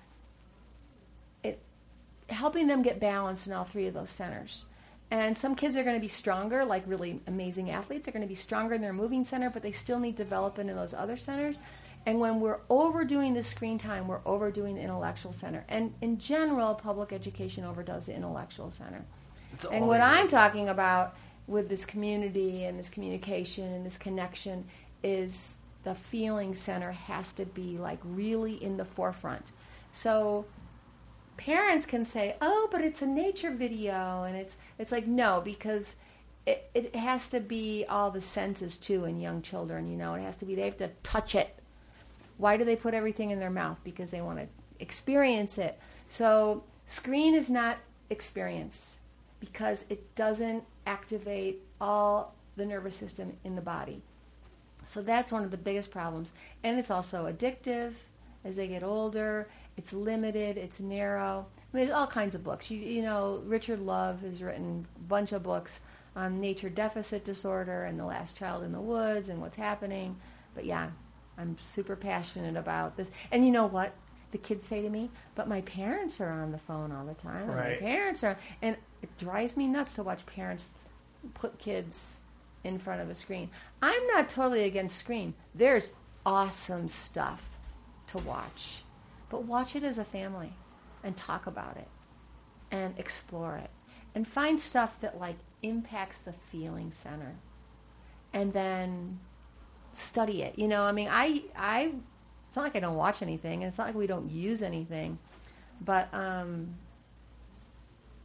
[SPEAKER 6] it, helping them get balanced in all three of those centers. And some kids are going to be stronger, like really amazing athletes are going to be stronger in their moving center, but they still need development in those other centers. And when we're overdoing the screen time, we're overdoing the intellectual center. And in general, public education overdoes the intellectual center.
[SPEAKER 1] It's
[SPEAKER 6] and what I'm talking about with this community and this communication and this connection is the feeling center has to be like really in the forefront. So parents can say, oh, but it's a nature video, and it's it's like, no, because it, it has to be all the senses too in young children, you know. It has to be, they have to touch it. Why do they put everything in their mouth? Because they want to experience it. So screen is not experience, because it doesn't activate all the nervous system in the body. So that's one of the biggest problems. And it's also addictive as they get older. It's limited, it's narrow. I mean, there's all kinds of books. You, you know, Richard Love has written a bunch of books on nature deficit disorder and The Last Child in the Woods and what's happening. But yeah, I'm super passionate about this. And you know what? The kids say to me, but my parents are on the phone all the time. And
[SPEAKER 1] right.
[SPEAKER 6] My parents are, and it drives me nuts to watch parents put kids in front of a screen. I'm not totally against screen. There's awesome stuff to watch. But watch it as a family and talk about it and explore it and find stuff that like impacts the feeling center and then study it. You know, I mean, I, I, it's not like I don't watch anything, and it's not like we don't use anything, but um,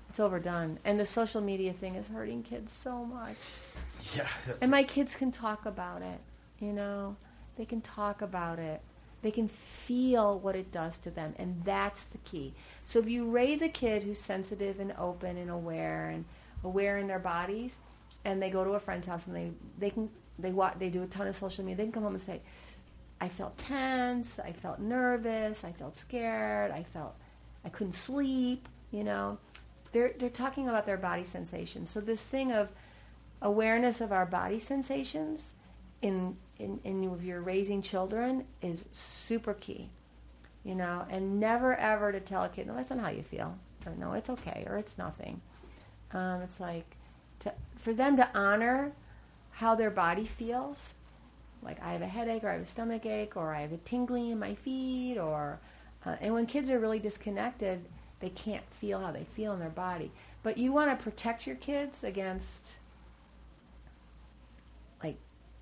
[SPEAKER 6] It's overdone. And the social media thing is hurting kids so much.
[SPEAKER 1] Yeah. That's
[SPEAKER 6] And my kids can talk about it, you know. They can talk about it. They can feel what it does to them, and that's the key. So if you raise a kid who's sensitive and open and aware and aware in their bodies, and they go to a friend's house and they they can they wa- they do a ton of social media, they can come home and say, I felt tense, I felt nervous, I felt scared, I felt I couldn't sleep, you know. They're they're talking about their body sensations. So this thing of awareness of our body sensations in in, in if you're raising children is super key, you know, and never ever to tell a kid, no, that's not how you feel, or no, it's okay, or it's nothing. Um, it's like to, for them to honor how their body feels, like I have a headache, or I have a stomach ache, or I have a tingling in my feet, or uh, and when kids are really disconnected, they can't feel how they feel in their body. But you want to protect your kids against like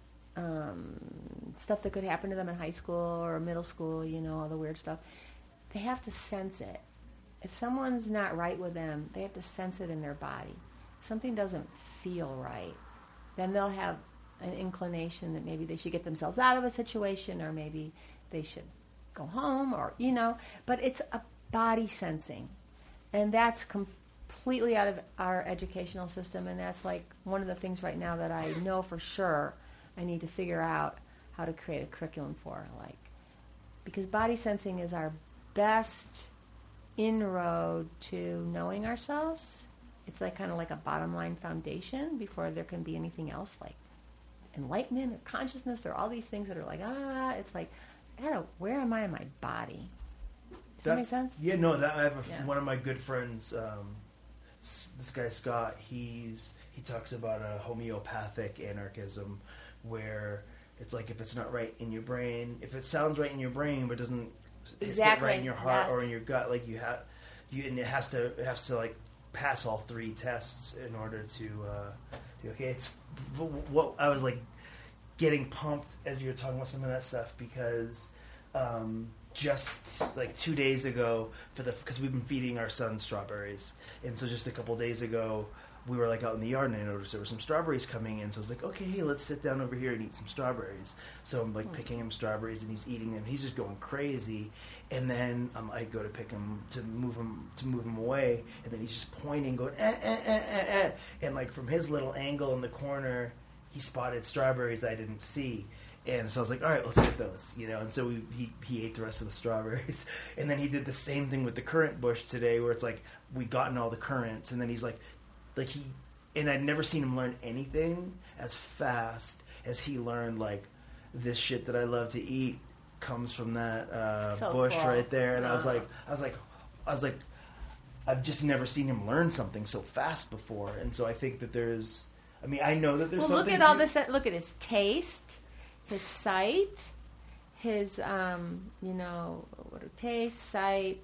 [SPEAKER 6] um, stuff that could happen to them in high school or middle school, you know, all the weird stuff. They have to sense it. If someone's not right with them, they have to sense it in their body. Something doesn't feel right. Then they'll have an inclination that maybe they should get themselves out of a situation, or maybe they should go home, or, you know. But it's a body sensing. And that's completely out of our educational system, and that's like one of the things right now that I know for sure I need to figure out how to create a curriculum for, like, because body sensing is our best inroad to knowing ourselves. It's like kind of like a bottom line foundation before there can be anything else, like enlightenment or consciousness or all these things that are like, ah, it's like, I don't know, where am I in my body? Does that, that make sense?
[SPEAKER 1] Yeah, no, that I have a,
[SPEAKER 6] Yeah.
[SPEAKER 1] one of my good friends, um, s- this guy Scott, he's he talks about a homeopathic anarchism where it's like if it's not right in your brain, if it sounds right in your brain but doesn't sit
[SPEAKER 6] Exactly.
[SPEAKER 1] right in your heart
[SPEAKER 6] Yes.
[SPEAKER 1] or in your gut, like you have, you and it has to it has to like pass all three tests in order to uh, do okay. It's what I was like getting pumped as you were talking about some of that stuff because. Um, Just like two days ago, for the because we've been feeding our son strawberries, and so just a couple days ago, we were like out in the yard, and I noticed there were some strawberries coming in. So I was like, okay, hey, let's sit down over here and eat some strawberries. So I'm like picking him strawberries, and he's eating them. He's just going crazy, and then um, I go to pick him to move him to move him away, and then he's just pointing, going eh eh eh eh eh, and like from his little angle in the corner, he spotted strawberries I didn't see. And so I was like, all right, let's get those, you know. And so we, he he ate the rest of the strawberries, and then he did the same thing with the currant bush today, where it's like we gotten all the currants, and then he's like, like he, and I'd never seen him learn anything as fast as he learned like this shit that I love to eat comes from that uh,
[SPEAKER 6] So
[SPEAKER 1] bush
[SPEAKER 6] cool.
[SPEAKER 1] right there. And I was
[SPEAKER 6] Wow.
[SPEAKER 1] like, I was like, I was like, I've just never seen him learn something so fast before, and so I think that there's, I mean, I know that there's
[SPEAKER 6] Well, look
[SPEAKER 1] something.
[SPEAKER 6] at all
[SPEAKER 1] to-
[SPEAKER 6] this. Look at his taste, his sight, his um, you know, what a taste, sight.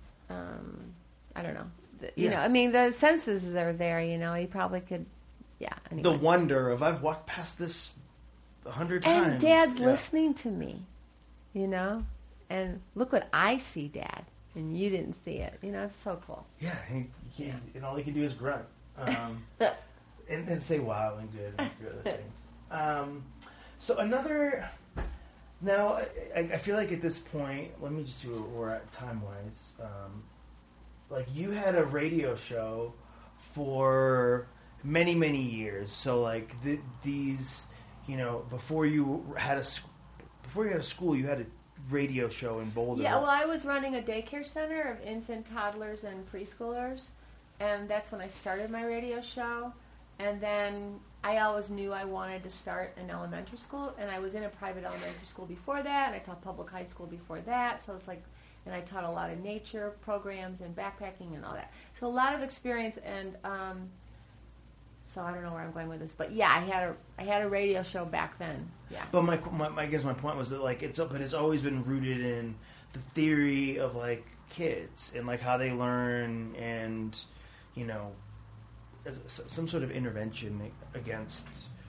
[SPEAKER 6] Um, I don't know. The, you
[SPEAKER 1] Yeah.
[SPEAKER 6] know, I mean, the senses are there. You know, he probably could. Yeah. Anyway.
[SPEAKER 1] The wonder of I've walked past this a hundred times.
[SPEAKER 6] And Dad's
[SPEAKER 1] Yeah.
[SPEAKER 6] listening to me. You know, and look what I see, Dad, and you didn't see it. You know, it's so cool.
[SPEAKER 1] Yeah, and, he,
[SPEAKER 6] Yeah.
[SPEAKER 1] and all he can do is grunt um, and, and say wow and good and a few other things. Um, so another. Now, I, I feel like at this point, let me just see where we're at time-wise. Um, like, you had a radio show for many, many years. So, like, the, these, you know, before you had a sc- before you had a school, you had a radio show in Boulder.
[SPEAKER 6] Yeah, well, I was running a daycare center of infant, toddlers, and preschoolers, and that's when I started my radio show. And then I always knew I wanted to start an elementary school, and I was in a private elementary school before that, and I taught public high school before that, so it's like, and I taught a lot of nature programs and backpacking and all that. So a lot of experience, and um, so I don't know where I'm going with this, but yeah, I had a I had a radio show back then. Yeah.
[SPEAKER 1] But my, my I guess my point was that like it's but it's always been rooted in the theory of like kids and like how they learn and you know as some sort of intervention against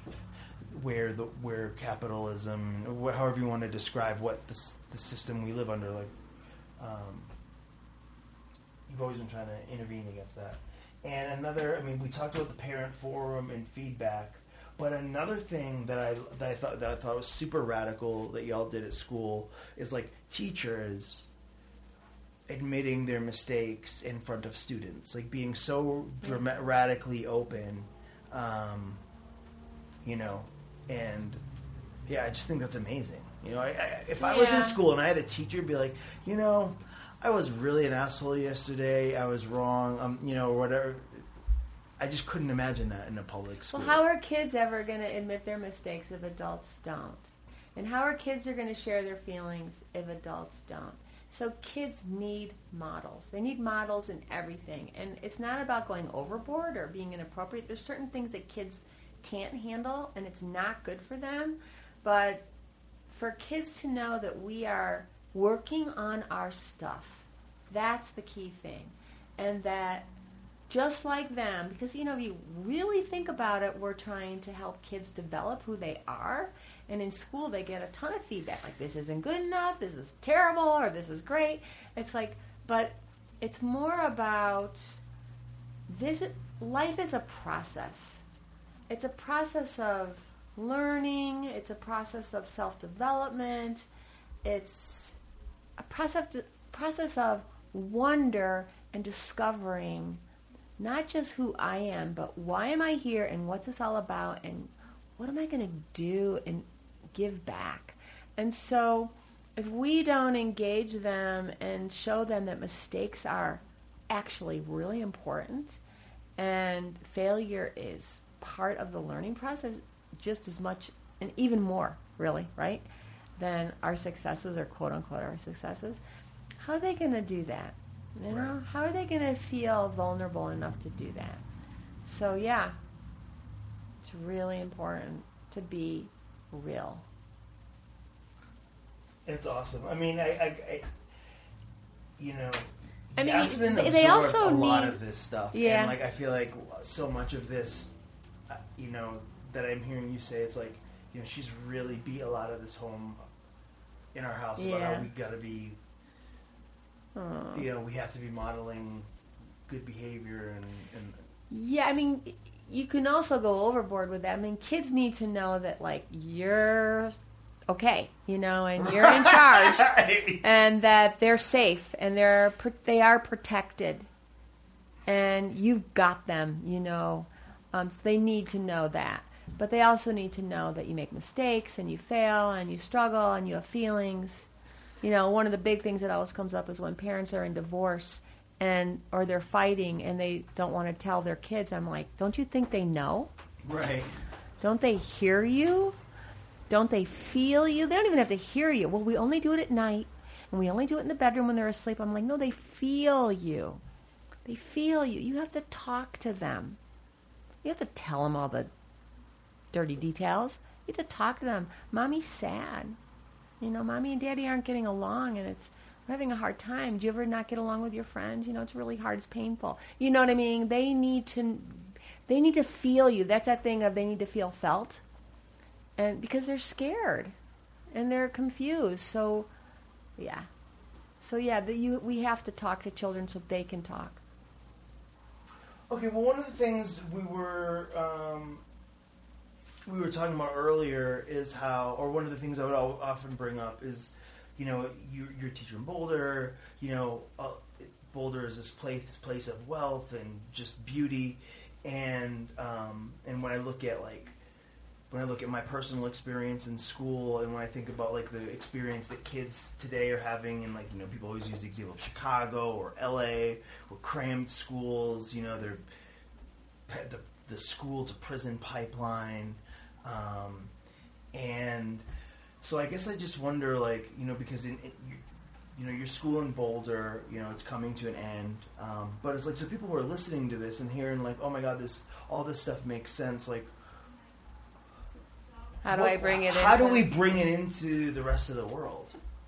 [SPEAKER 1] where the where capitalism, or however you want to describe what the the system we live under, like um, you've always been trying to intervene against that. And another, I mean, we talked about the parent forum and feedback, but another thing that I that I thought that I thought was super radical that y'all did at school is like teachers admitting their mistakes in front of students, like being so drama- radically open, um, you know, and yeah, I just think that's amazing. You know, I, I, if I was in
[SPEAKER 6] Yeah.
[SPEAKER 1] school and I had a teacher be like, you know, I was really an asshole yesterday, I was wrong, um, you know, or whatever. I just couldn't imagine that in a public school.
[SPEAKER 6] Well, how are kids ever going to admit their mistakes if adults don't? And how are kids are going to share their feelings if adults don't? So kids need models. They need models in everything. And it's not about going overboard or being inappropriate. There's certain things that kids can't handle, and it's not good for them. But for kids to know that we are working on our stuff, that's the key thing. And that just like them, because, you know, if you really think about it, we're trying to help kids develop who they are. And in school, they get a ton of feedback, like this isn't good enough, this is terrible, or this is great. It's like, but it's more about this. Life is a process. It's a process of learning. It's a process of self-development. It's a process process of wonder and discovering not just who I am, but why am I here and what's this all about and what am I going to do and give back. And so if we don't engage them and show them that mistakes are actually really important and failure is part of the learning process just as much and even more, really, right, than our successes or quote-unquote our successes, how are they going to do that? You know,
[SPEAKER 1] Right.
[SPEAKER 6] how are they going to feel vulnerable enough to do that? So, yeah, it's really important to be real.
[SPEAKER 1] It's awesome. I mean, I, I, I you know,
[SPEAKER 6] I mean,
[SPEAKER 1] Yasmin
[SPEAKER 6] they- they
[SPEAKER 1] absorbed
[SPEAKER 6] also
[SPEAKER 1] a lot
[SPEAKER 6] need-
[SPEAKER 1] of this stuff.
[SPEAKER 6] Yeah.
[SPEAKER 1] And, like, I feel like so much of this, uh, you know, that I'm hearing you say, it's like, you know, she's really beat a lot of this home in our house about
[SPEAKER 6] Yeah.
[SPEAKER 1] how we got to be,
[SPEAKER 6] Aw.
[SPEAKER 1] you know, we have to be modeling good behavior and, and
[SPEAKER 6] Yeah, I mean, you can also go overboard with that. I mean, kids need to know that, like, you're okay, you know, and you're in charge,
[SPEAKER 1] Right.
[SPEAKER 6] and that they're safe, and they're pr- they are protected, and you've got them, you know. Um, so they need to know that. But they also need to know that you make mistakes, and you fail, and you struggle, and you have feelings. You know, one of the big things that always comes up is when parents are in divorce and or they're fighting and they don't want to tell their kids. I'm like, don't you think they know?
[SPEAKER 1] Right.
[SPEAKER 6] Don't they hear you? Don't they feel you? They don't even have to hear you. Well, we only do it at night, and we only do it in the bedroom when they're asleep. I'm like, no, they feel you. They feel you. You have to talk to them. You have to tell them all the dirty details. You have to talk to them. Mommy's sad. You know, Mommy and Daddy aren't getting along, and it's we're having a hard time. Do you ever not get along with your friends? You know, it's really hard. It's painful. You know what I mean? They need to, they need to feel you. That's that thing of they need to feel felt, and because they're scared, and they're confused. So, yeah, so yeah, the, you we have to talk to children so they can talk.
[SPEAKER 1] Okay, well, one of the things we were um, we were talking about earlier is how, or one of the things I would al- often bring up is, you know, you, you're a teacher in Boulder. You know, uh, Boulder is this place, this place of wealth and just beauty, and um, and when I look at like when I look at my personal experience in school, and when I think about like the experience that kids today are having, and like, you know, people always use the example of Chicago or L A or crammed schools. You know, they're the the school to prison pipeline, um, and so I guess I just wonder, like, you know, because in, in you, you know, your school in Boulder, you know, it's coming to an end, um, but it's like, so people who are listening to this and hearing like, oh my God, this all this stuff makes sense, like.
[SPEAKER 6] How do
[SPEAKER 1] What-
[SPEAKER 6] I bring it?
[SPEAKER 1] How
[SPEAKER 6] into,
[SPEAKER 1] do we bring it into the rest of the world?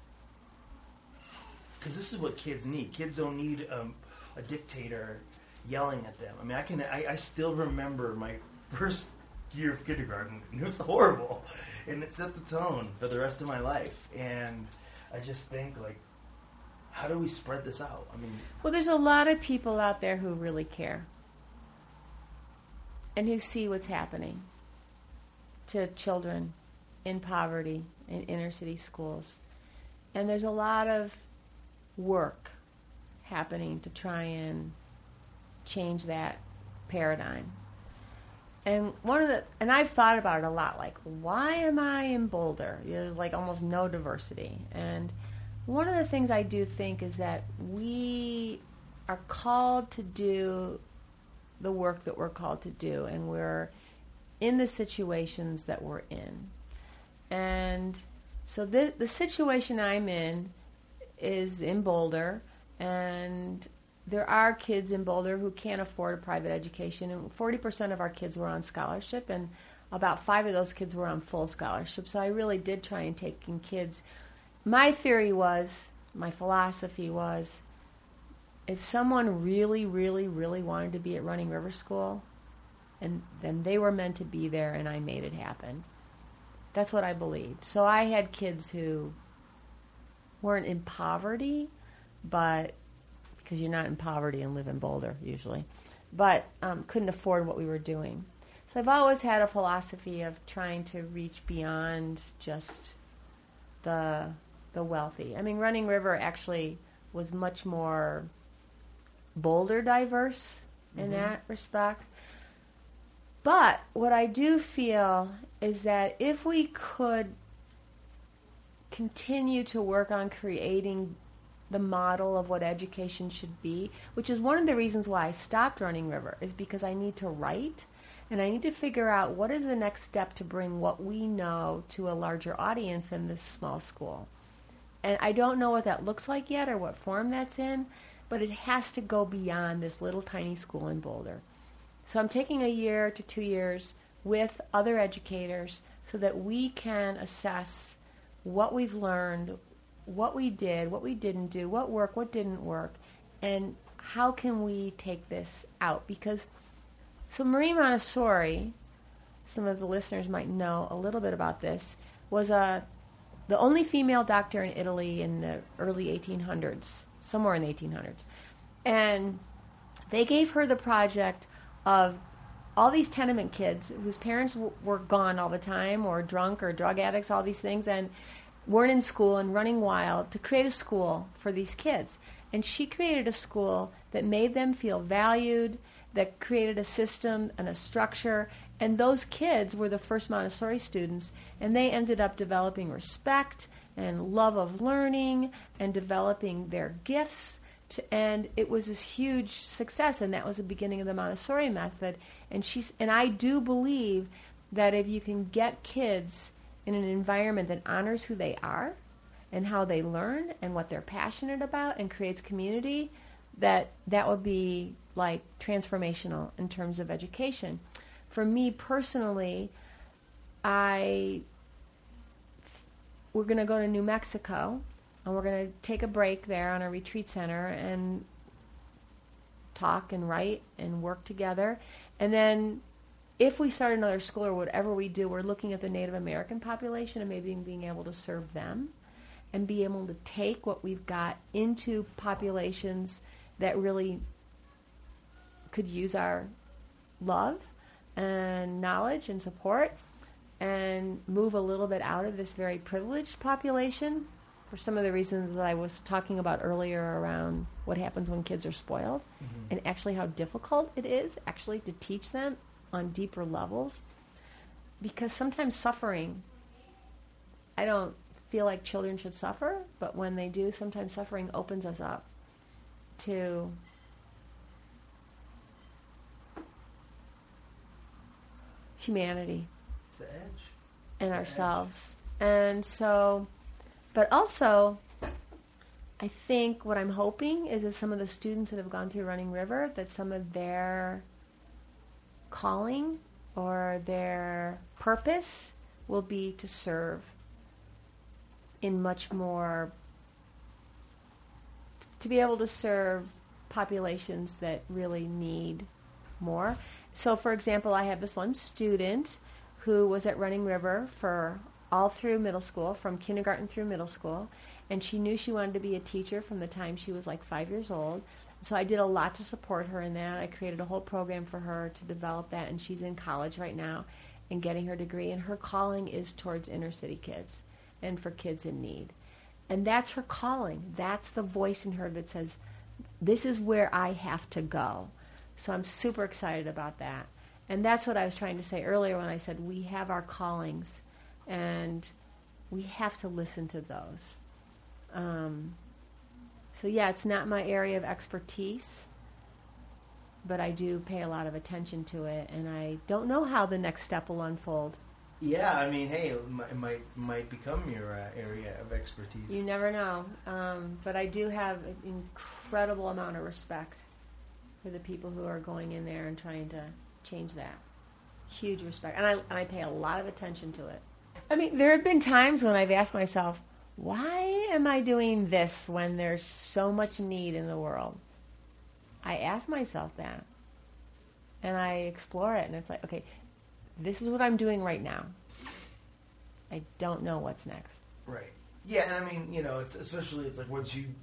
[SPEAKER 1] Because this is what kids need. Kids don't need um, a dictator yelling at them. I mean, I can. I, I still remember my first year of kindergarten. It was horrible, and it set the tone for the rest of my life. And I just think, like, how do we spread this out? I mean,
[SPEAKER 6] Well, there's a lot of people out there who really care. and who see what's happening to children in poverty in inner city schools. And there's a lot of work happening to try and change that paradigm. And one of the, and I've thought about it a lot, like, why am I in Boulder? There's like almost no diversity. And one of the things I do think is that we are called to do the work that we're called to do, and we're in the situations that we're in. And so the the situation I'm in is in Boulder, and there are kids in Boulder who can't afford a private education, and forty percent of our kids were on scholarship, and about five of those kids were on full scholarship. So I really did try and take in kids. My theory was, my philosophy was, if someone really, really, really wanted to be at Running River School, and then they were meant to be there, and I made it happen. That's what I believed. So I had kids who weren't in poverty, but because you're not in poverty and live in Boulder usually, but um, couldn't afford what we were doing. So I've always had a philosophy of trying to reach beyond just the the wealthy. I mean, Running River actually was much more Boulder diverse in mm-hmm. that respect. But what I do feel is that if we could continue to work on creating the model of what education should be, which is one of the reasons why I stopped Running River, is because I need to write, and I need to figure out what is the next step to bring what we know to a larger audience in this small school. And I don't know what that looks like yet or what form that's in, but it has to go beyond this little tiny school in Boulder. So I'm taking a year to two years with other educators so that we can assess what we've learned, what we did, what we didn't do, what worked, what didn't work, and how can we take this out. Because, so Marie Montessori, some of the listeners might know a little bit about this, was a, the only female doctor in Italy in the early eighteen hundreds, somewhere in the eighteen hundreds. And they gave her the project of all these tenement kids whose parents w- were gone all the time, or drunk or drug addicts, all these things, and weren't in school and running wild, to create a school for these kids. And she created a school that made them feel valued, that created a system and a structure, and those kids were the first Montessori students, and they ended up developing respect and love of learning and developing their gifts. To, and it was this huge success, and that was the beginning of the Montessori method. And she's, and I do believe that if you can get kids in an environment that honors who they are and how they learn and what they're passionate about and creates community, that that would be like transformational in terms of education. For me personally, I we're going to go to New Mexico, and we're going to take a break there on a retreat center and talk and write and work together. And then if we start another school or whatever we do, we're looking at the Native American population and maybe being able to serve them and be able to take what we've got into populations that really could use our love and knowledge and support, and move a little bit out of this very privileged population for some of the reasons that I was talking about earlier around what happens when kids are spoiled, mm-hmm. and actually how difficult it is actually to teach them on deeper levels. Because sometimes suffering, I don't feel like children should suffer, but when they do, sometimes suffering opens us up to humanity.
[SPEAKER 1] It's the edge.
[SPEAKER 6] And
[SPEAKER 1] the
[SPEAKER 6] ourselves. Edge. And so, but also, I think what I'm hoping is that some of the students that have gone through Running River, that some of their calling or their purpose will be to serve in much more, to be able to serve populations that really need more. So, for example, I have this one student who was at Running River for all through middle school, from kindergarten through middle school, and she knew she wanted to be a teacher from the time she was like five years old. so I did a lot to support her in that. I created a whole program for her to develop that, and she's in college right now and getting her degree, and her calling is towards inner city kids and for kids in need. And that's her calling. That's the voice in her that says, this is where I have to go. So I'm super excited about that. And that's what I was trying to say earlier when I said we have our callings, and we have to listen to those. Um, so yeah, it's not my area of expertise, but I do pay a lot of attention to it, and I don't know how the next step will unfold.
[SPEAKER 1] Yeah, I mean, hey, it might might, might become your uh, area of expertise.
[SPEAKER 6] You never know. Um, but I do have an incredible amount of respect for the people who are going in there and trying to change that. Huge respect. And I, and I pay a lot of attention to it. I mean, there have been times when I've asked myself, why am I doing this when there's so much need in the world? I ask myself that. And I explore it, and it's like, okay, this is what I'm doing right now. I don't know what's next.
[SPEAKER 1] Right. Yeah, and I mean, you know, it's especially, it's like once you,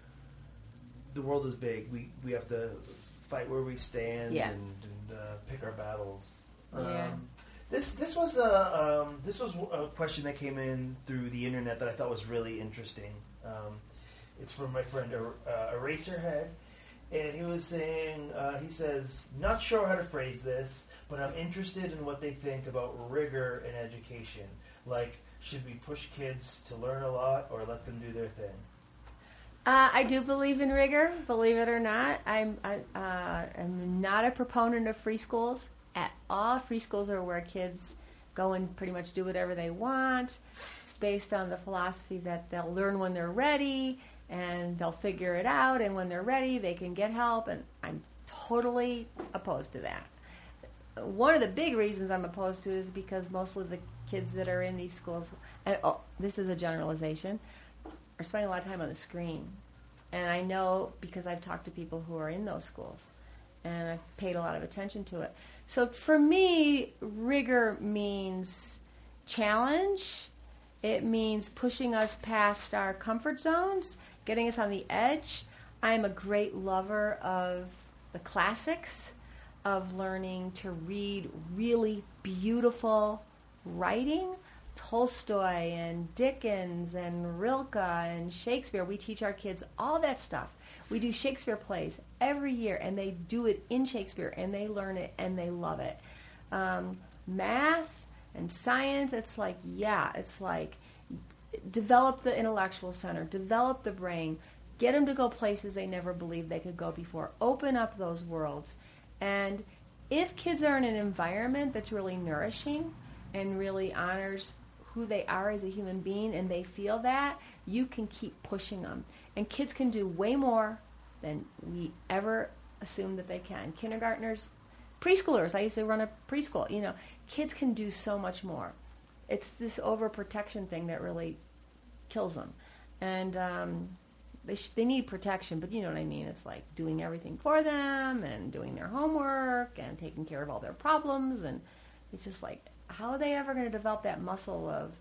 [SPEAKER 1] the world is big. We we have to fight where we stand
[SPEAKER 6] Yeah.
[SPEAKER 1] and, and uh, pick our battles.
[SPEAKER 6] Yeah.
[SPEAKER 1] Um, this this was a um, this was a question that came in through the internet that I thought was really interesting. Um, it's from my friend uh, Eraserhead, and he was saying, uh, he says, not sure how to phrase this, but I'm interested in what they think about rigor in education. Like, should we push kids to learn a lot or let them do their thing?
[SPEAKER 6] Uh, I do believe in rigor, believe it or not. I'm, I, uh, I'm not a proponent of free schools at all. Free schools are where kids go and pretty much do whatever they want. It's based on the philosophy that they'll learn when they're ready, and they'll figure it out, and when they're ready, they can get help, and I'm totally opposed to that. One of the big reasons I'm opposed to it is because most of the kids that are in these schools, and oh, this is a generalization, are spending a lot of time on the screen. And I know because I've talked to people who are in those schools, and I've paid a lot of attention to it. So for me, rigor means challenge. It means pushing us past our comfort zones, getting us on the edge. I'm a great lover of the classics, of learning to read really beautiful writing. Tolstoy and Dickens and Rilke and Shakespeare. We teach our kids all that stuff. We do Shakespeare plays every year, and they do it in Shakespeare, and they learn it, and they love it. Um, math and science, it's like, yeah, it's like develop the intellectual center, develop the brain, get them to go places they never believed they could go before, open up those worlds. And if kids are in an environment that's really nourishing and really honors who they are as a human being, and they feel that, you can keep pushing them. And kids can do way more than we ever assumed that they can. Kindergartners, preschoolers, I used to run a preschool, you know, kids can do so much more. It's this overprotection thing that really kills them. And um, they, sh- they need protection, but you know what I mean. It's like doing everything for them and doing their homework and taking care of all their problems. And it's just like, how are they ever going to develop that muscle of,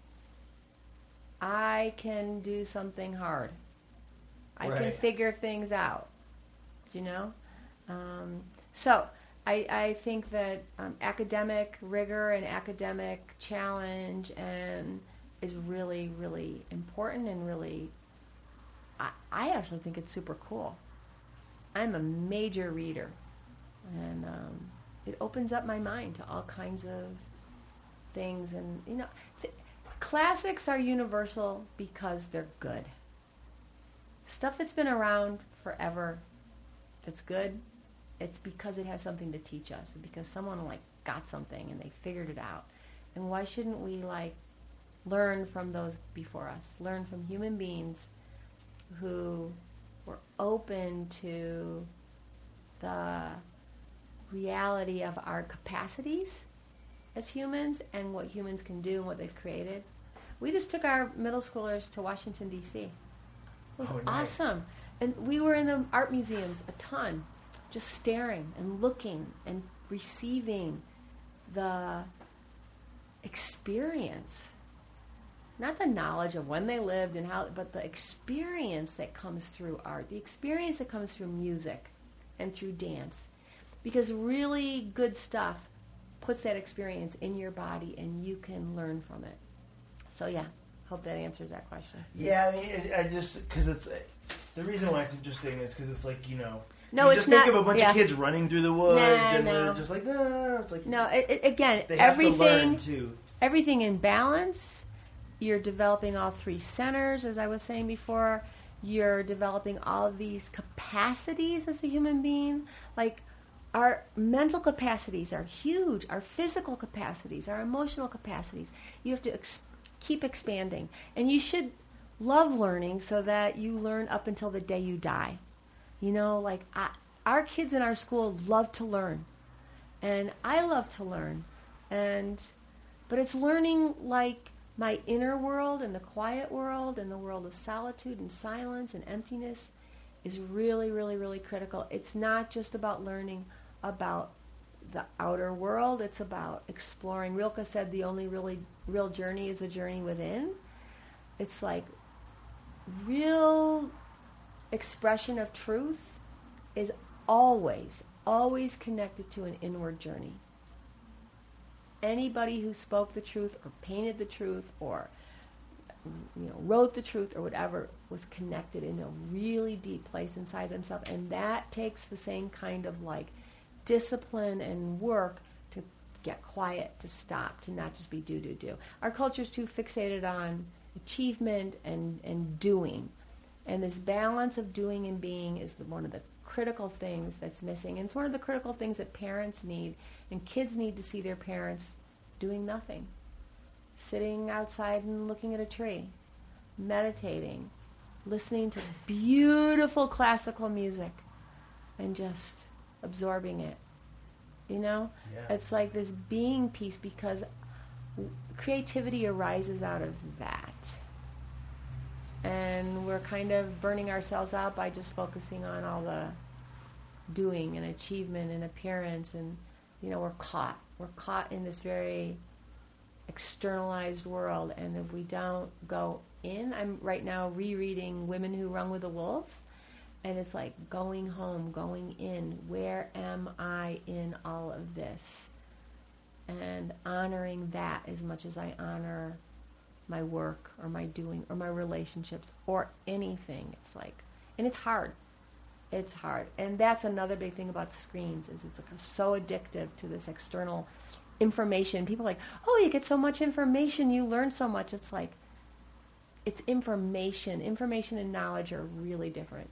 [SPEAKER 6] I can do something hard. I
[SPEAKER 1] Right.
[SPEAKER 6] can figure things out. Do you know? Um, so I, I think that um, academic rigor and academic challenge and is really, really important, and really, I, I actually think it's super cool. I'm a major reader, and um, it opens up my mind to all kinds of things. And you know, th- classics are universal because they're good. Stuff that's been around forever, that's good, it's because it has something to teach us, because someone like got something and they figured it out. And why shouldn't we like learn from those before us? Learn from human beings who were open to the reality of our capacities as humans and what humans can do and what they've created. We just took our middle schoolers to Washington, D C It was
[SPEAKER 1] Oh, nice.
[SPEAKER 6] awesome. And we were in the art museums a ton, just staring and looking and receiving the experience. not the knowledge of when they lived and how, but the experience that comes through art, the experience that comes through music and through dance. Because really good stuff puts that experience in your body and you can learn from it. So yeah, hope that answers that question.
[SPEAKER 1] Yeah, I mean, it, I just, because it's, the reason why it's interesting is because it's like, you know,
[SPEAKER 6] no,
[SPEAKER 1] you
[SPEAKER 6] it's
[SPEAKER 1] just
[SPEAKER 6] not,
[SPEAKER 1] think of a bunch
[SPEAKER 6] yeah.
[SPEAKER 1] of kids running through the woods
[SPEAKER 6] Nah,
[SPEAKER 1] and
[SPEAKER 6] no.
[SPEAKER 1] we're just like, no, it's like,
[SPEAKER 6] no, it, it, again,
[SPEAKER 1] they have
[SPEAKER 6] everything,
[SPEAKER 1] to learn too.
[SPEAKER 6] everything in balance. You're developing all three centers, as I was saying before. You're developing all of these capacities as a human being. Like, our mental capacities are huge. Our physical capacities, our emotional capacities. You have to ex- keep expanding. And you should love learning so that you learn up until the day you die. You know, like, I, our kids in our school love to learn. And I love to learn. And, but it's learning like my inner world and the quiet world and the world of solitude and silence and emptiness is really, really, really critical. It's not just about learning about the outer world. It's about exploring. Rilke said the only really real journey is a journey within. It's like real expression of truth is always, always connected to an inward journey. Anybody who spoke the truth or painted the truth or you know, wrote the truth or whatever was connected in a really deep place inside themselves. And that takes the same kind of like discipline and work to get quiet, to stop, to not just be do, do, do. Our culture's too fixated on achievement and, and doing. And this balance of doing and being is the, one of the critical things that's missing. And it's one of the critical things that parents need. And kids need to see their parents doing nothing. Sitting outside and looking at a tree, meditating, listening to beautiful classical music, and just absorbing it. You know?
[SPEAKER 1] Yeah.
[SPEAKER 6] It's like this being piece because creativity arises out of that. And we're kind of burning ourselves out by just focusing on all the doing and achievement and appearance, and, you know, we're caught. We're caught in this very externalized world, and if we don't go in, I'm right now rereading Women Who Run with the Wolves, and it's like going home, going in. Where am I in all of this? And honoring that as much as I honor my work or my doing or my relationships or anything. It's like, and it's hard. It's hard. And that's another big thing about screens is it's like so addictive to this external information. People are like, oh, you get so much information, you learn so much. It's like, it's information. Information and knowledge are really different.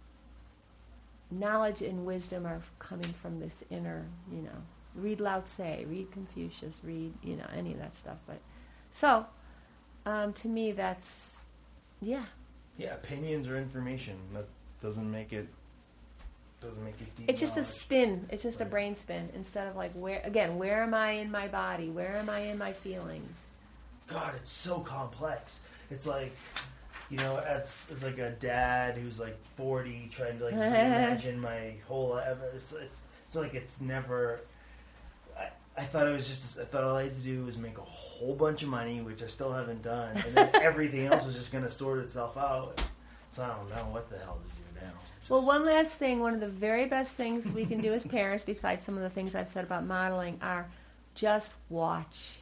[SPEAKER 6] Knowledge and wisdom are coming from this inner, you know, read Lao Tse, read Confucius, read, you know, any of that stuff. But so, um, to me, that's, yeah.
[SPEAKER 1] Yeah, opinions or information. That doesn't make it, doesn't make it deep
[SPEAKER 6] It's just
[SPEAKER 1] knowledge.
[SPEAKER 6] a spin. It's just
[SPEAKER 1] Right.
[SPEAKER 6] a brain spin instead of like, where, again, where am I in my body? Where am I in my feelings?
[SPEAKER 1] God, it's so complex. It's like, you know, as as like a dad who's like forty, trying to like reimagine my whole life. It's, it's it's like it's never. I, I thought it was just. I thought all I had to do was make a whole bunch of money, which I still haven't done, and then everything else was just going to sort itself out. So I don't know what the hell to do now. Just,
[SPEAKER 6] Well, one last thing. One of the very best things we can do as parents, besides some of the things I've said about modeling, are just watch.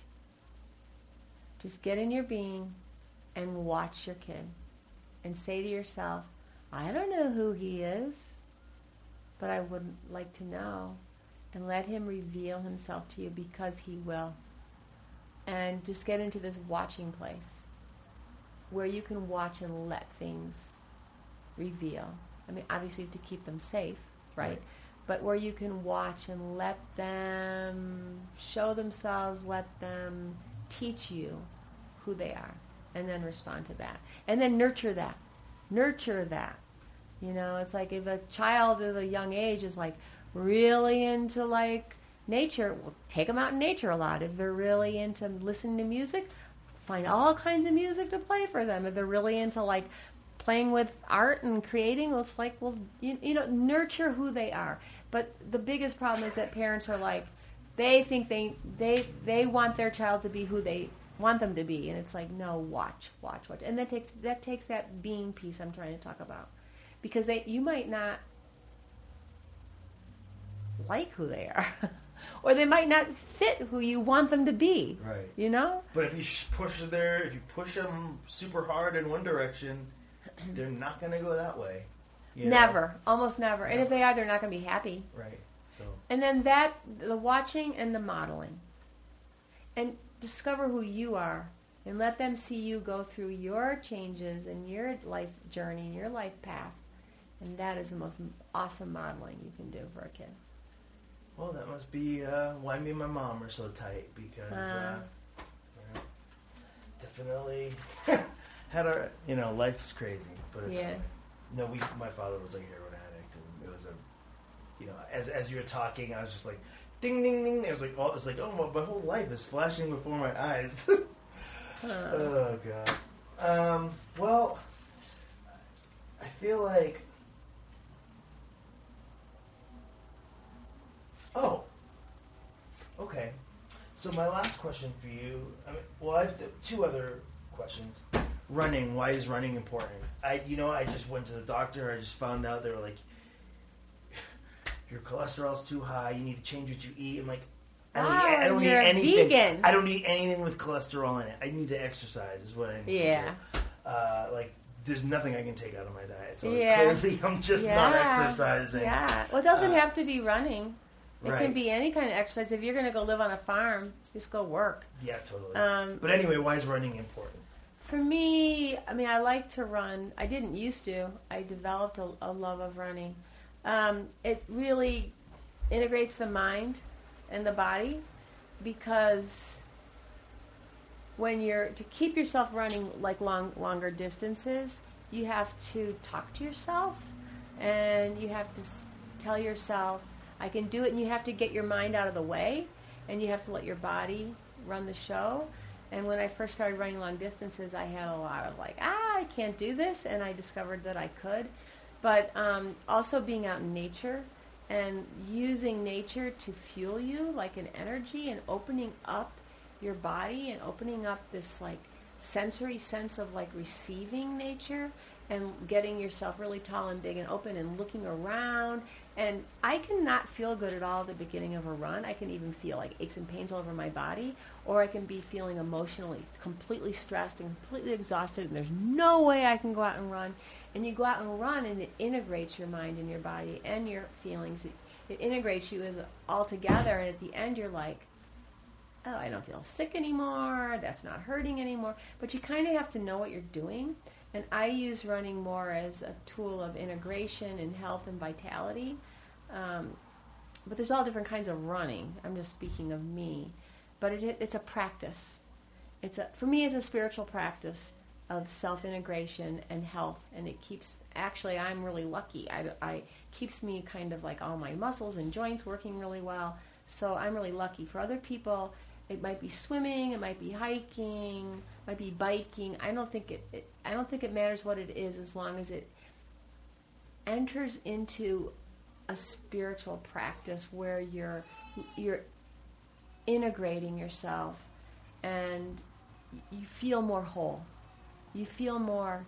[SPEAKER 6] Just get in your being and watch your kid. And say to yourself, I don't know who he is, but I would like to know. And let him reveal himself to you because he will. And just get into this watching place where you can watch and let things reveal. I mean, obviously you have to keep them safe, right?
[SPEAKER 1] Right.
[SPEAKER 6] But where you can watch and let them show themselves, let them teach you who they are, and then respond to that. And then nurture that. Nurture that. You know, it's like if a child at a young age is like really into like nature, well, take them out in nature a lot. If they're really into listening to music, find all kinds of music to play for them. If they're really into like playing with art and creating, well, it's like, well, you, you know, nurture who they are. But the biggest problem is that parents are like, they think they they they want their child to be who they want them to be. And it's like, no, watch, watch, watch. And that takes that takes that being piece I'm trying to talk about. Because they you might not like who they are. Or they might not fit who you want them to be.
[SPEAKER 1] Right.
[SPEAKER 6] You know?
[SPEAKER 1] But if you push their, if you push them super hard in one direction, they're not going to go that way. You
[SPEAKER 6] Never.
[SPEAKER 1] know?
[SPEAKER 6] Almost never. And if they are, they're not going to be happy.
[SPEAKER 1] Right. So.
[SPEAKER 6] And then that, the watching and the modeling. And discover who you are. And let them see you go through your changes and your life journey and your life path. And that is the most awesome modeling you can do for a kid.
[SPEAKER 1] Well, that must be uh, why me and my mom are so tight, because uh, uh, definitely had our, you know, life is crazy. But it's,
[SPEAKER 6] yeah.
[SPEAKER 1] No, we. My father was a heroin addict, and it was a, you know, as as you were talking, I was just like, ding, ding, ding. It was like, oh, it was like, oh, my, my whole life is flashing before my eyes.
[SPEAKER 6] huh.
[SPEAKER 1] Oh God. Um. Well, I feel like. Oh, okay. So my last question for you, I mean, well, I have two other questions. Running, why is running important? I, you know, I just went to the doctor. I just found out they were like, your cholesterol's too high. You need to change what you eat. I'm like, I don't,
[SPEAKER 6] Oh,
[SPEAKER 1] need, I don't need
[SPEAKER 6] you're a
[SPEAKER 1] anything.
[SPEAKER 6] vegan.
[SPEAKER 1] I don't need anything with cholesterol in it. I need to exercise. Is what I need.
[SPEAKER 6] Yeah.
[SPEAKER 1] To do. Uh, like. There's nothing I can take out of my diet. So
[SPEAKER 6] Yeah.
[SPEAKER 1] clearly I'm just
[SPEAKER 6] yeah.
[SPEAKER 1] not exercising.
[SPEAKER 6] Yeah. Well, it doesn't
[SPEAKER 1] Uh,
[SPEAKER 6] have to be running. It
[SPEAKER 1] right.
[SPEAKER 6] can be any kind of exercise. If you're going to go live on a farm, just go work.
[SPEAKER 1] Yeah, totally.
[SPEAKER 6] Um,
[SPEAKER 1] but anyway, why is running important?
[SPEAKER 6] For me, I mean, I like to run. I didn't used to. I developed a, a love of running. Um, it really integrates the mind and the body, because when you're to keep yourself running like long longer distances, you have to talk to yourself, and you have to s- tell yourself, I can do it, and you have to get your mind out of the way, and you have to let your body run the show. And when I first started running long distances, I had a lot of like, ah, I can't do this, and I discovered that I could. But um, also being out in nature and using nature to fuel you like an energy, and opening up your body and opening up this like sensory sense of like receiving nature, and getting yourself really tall and big and open and looking around. And I cannot feel good at all at the beginning of a run. I can even feel like aches and pains all over my body, or I can be feeling emotionally completely stressed and completely exhausted, and there's no way I can go out and run. And you go out and run, and it integrates your mind and your body and your feelings. It, it integrates you as all together, and at the end you're like, oh, I don't feel sick anymore, that's not hurting anymore. But you kind of have to know what you're doing. And I use running more as a tool of integration and health and vitality. Um, but there's all different kinds of running. I'm just speaking of me. But it, it's a practice. It's a, for me, it's a spiritual practice of self-integration and health. And it keeps, actually, I'm really lucky. I, I keeps me kind of like all my muscles and joints working really well. So I'm really lucky. For other people, it might be swimming, it might be hiking, it might be biking. I don't think it, it I don't think it matters what it is, as long as it enters into a spiritual practice where you're you're integrating yourself, and you feel more whole. You feel more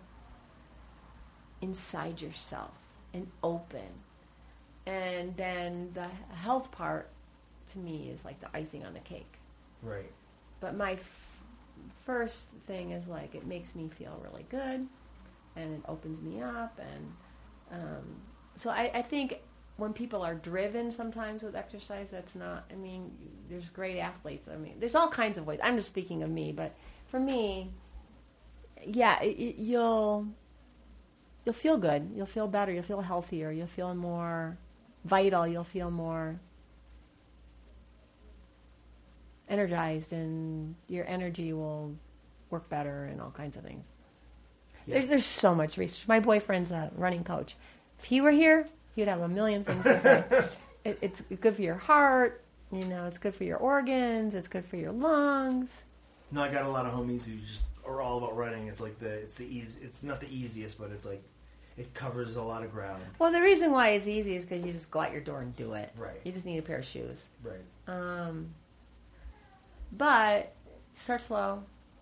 [SPEAKER 6] inside yourself and open. And then the health part, to me, is like the icing on the cake.
[SPEAKER 1] Right.
[SPEAKER 6] But my f- first thing is like, it makes me feel really good, and it opens me up. And um, so I, I think when people are driven sometimes with exercise, that's not, I mean, there's great athletes. I mean, there's all kinds of ways. I'm just speaking of me, but for me, yeah, it, it, you'll you'll feel good. You'll feel better. You'll feel healthier. You'll feel more vital. You'll feel more energized, and your energy will work better, and all kinds of things. Yeah. There's, there's so much research. My boyfriend's a running coach. If he were here, he'd have a million things to say. it, it's good for your heart. You know, it's good for your organs. It's good for your lungs.
[SPEAKER 1] No, I got a lot of homies who just are all about running. It's like the it's the easy. It's not the easiest, but it's like it covers a lot of ground.
[SPEAKER 6] Well, the reason why it's easy is because you just go out your door and do it.
[SPEAKER 1] Right.
[SPEAKER 6] You just need a pair of shoes.
[SPEAKER 1] Right.
[SPEAKER 6] Um. But start slow,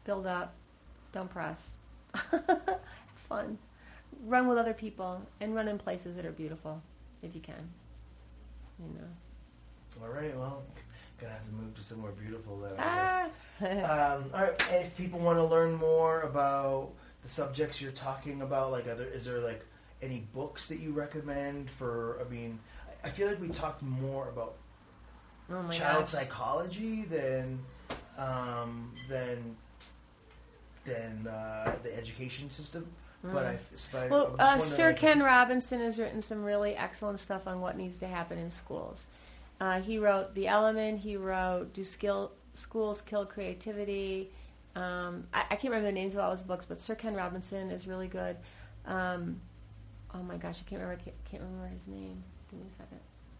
[SPEAKER 6] build up, don't press. Fun. Run with other people and run in places that are beautiful, if you can. You know.
[SPEAKER 1] All right, well, gonna have to move to somewhere beautiful then, I
[SPEAKER 6] Ah.
[SPEAKER 1] guess. um, all right, and if people want to learn more about the subjects you're talking about, like, other, is there like any books that you recommend for? I mean, I I feel like we talked more about
[SPEAKER 6] Oh my
[SPEAKER 1] child
[SPEAKER 6] gosh.
[SPEAKER 1] psychology than um, than than uh, the education system. But I, but I
[SPEAKER 6] Well,
[SPEAKER 1] I'm
[SPEAKER 6] uh,
[SPEAKER 1] just
[SPEAKER 6] Sir
[SPEAKER 1] wondering,
[SPEAKER 6] Ken
[SPEAKER 1] like,
[SPEAKER 6] Robinson has written some really excellent stuff on what needs to happen in schools. Uh, he wrote The Element. He wrote Do Skill, Schools Kill Creativity? Um, I, I can't remember the names of all his books, but Sir Ken Robinson is really good. Um, oh my gosh, I can't remember. I can't, can't remember his name. Give me a second.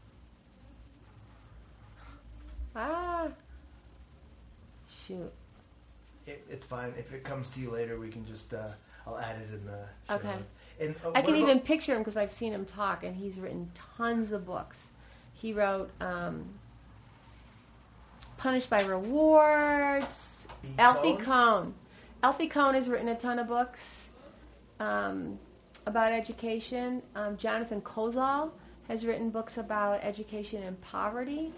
[SPEAKER 6] Ah, shoot.
[SPEAKER 1] It, it's fine. If it comes to you later, we can just uh, I'll add it in the show
[SPEAKER 6] Okay.
[SPEAKER 1] notes. And uh,
[SPEAKER 6] I
[SPEAKER 1] what
[SPEAKER 6] can
[SPEAKER 1] about-
[SPEAKER 6] even picture him because I've seen him talk, and he's written tons of books. He wrote um, Punished by Rewards,
[SPEAKER 1] E.
[SPEAKER 6] Alfie
[SPEAKER 1] Cohn?
[SPEAKER 6] Cohn. Alfie Cohn has written a ton of books um, about education. Um, Jonathan Kozol has written books about education and poverty.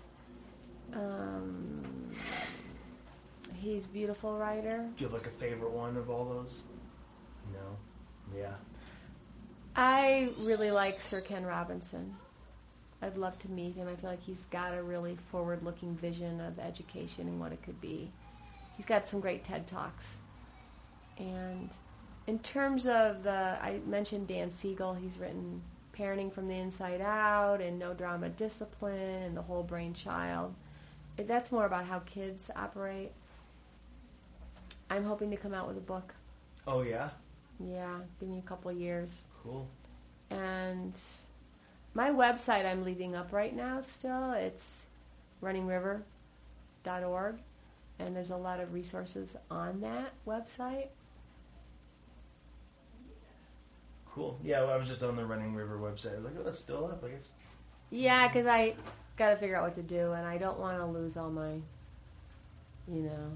[SPEAKER 6] Um, he's a beautiful writer.
[SPEAKER 1] Do you have like a favorite one of all those? No. Yeah.
[SPEAKER 6] I really like Sir Ken Robinson. I'd love to meet him. I feel like he's got a really forward-looking vision of education and what it could be. He's got some great TED Talks. And in terms of the, I mentioned Dan Siegel. He's written Parenting from the Inside Out and No Drama Discipline and The Whole Brain Child. That's more about how kids operate. I'm hoping to come out with a book.
[SPEAKER 1] Oh yeah.
[SPEAKER 6] Yeah, give me a couple of years.
[SPEAKER 1] Cool.
[SPEAKER 6] And my website I'm leaving up right now still. It's running river dot org, and there's a lot of resources on that website.
[SPEAKER 1] Cool. Yeah, well, I was just on the Running River website. I was like, oh, that's still up, I guess.
[SPEAKER 6] Yeah, because I got to figure out what to do, and I don't want to lose all my, you know.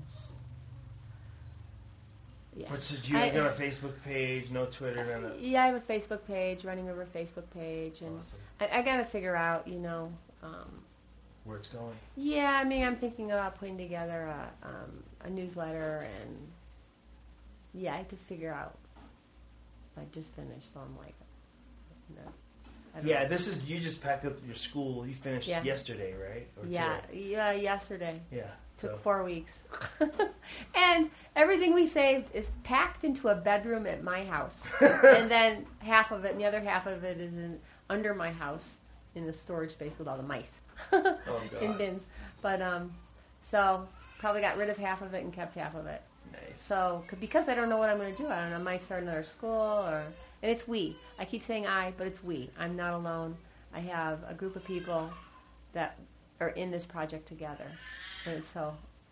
[SPEAKER 6] Yeah.
[SPEAKER 1] But so do you
[SPEAKER 6] I-
[SPEAKER 1] got a Facebook page, no Twitter, none of
[SPEAKER 6] Yeah, I have a Facebook page, Running River Facebook page, and
[SPEAKER 1] Awesome.
[SPEAKER 6] I, I got to figure out, you know. Um,
[SPEAKER 1] where it's going.
[SPEAKER 6] Yeah, I mean, I'm thinking about putting together a, um, a newsletter, and yeah, I have to figure out. I just finished, so I'm like, no. I don't
[SPEAKER 1] Yeah,
[SPEAKER 6] know.
[SPEAKER 1] this is, you just packed up your school. You finished
[SPEAKER 6] Yeah.
[SPEAKER 1] yesterday, right? Or
[SPEAKER 6] Yeah,
[SPEAKER 1] today?
[SPEAKER 6] yeah, yesterday.
[SPEAKER 1] Yeah.
[SPEAKER 6] Took
[SPEAKER 1] So,
[SPEAKER 6] four weeks. And everything we saved is packed into a bedroom at my house. And then half of it, and the other half of it is in under my house in the storage space with all the mice
[SPEAKER 1] oh,
[SPEAKER 6] in
[SPEAKER 1] God.
[SPEAKER 6] bins. But, um, so probably got rid of half of it and kept half of it.
[SPEAKER 1] Nice.
[SPEAKER 6] So, c- because I don't know what I'm going to do, I don't know, I might start another school, or, and it's we. I keep saying I, but it's we. I'm not alone. I have a group of people that are in this project together. And so,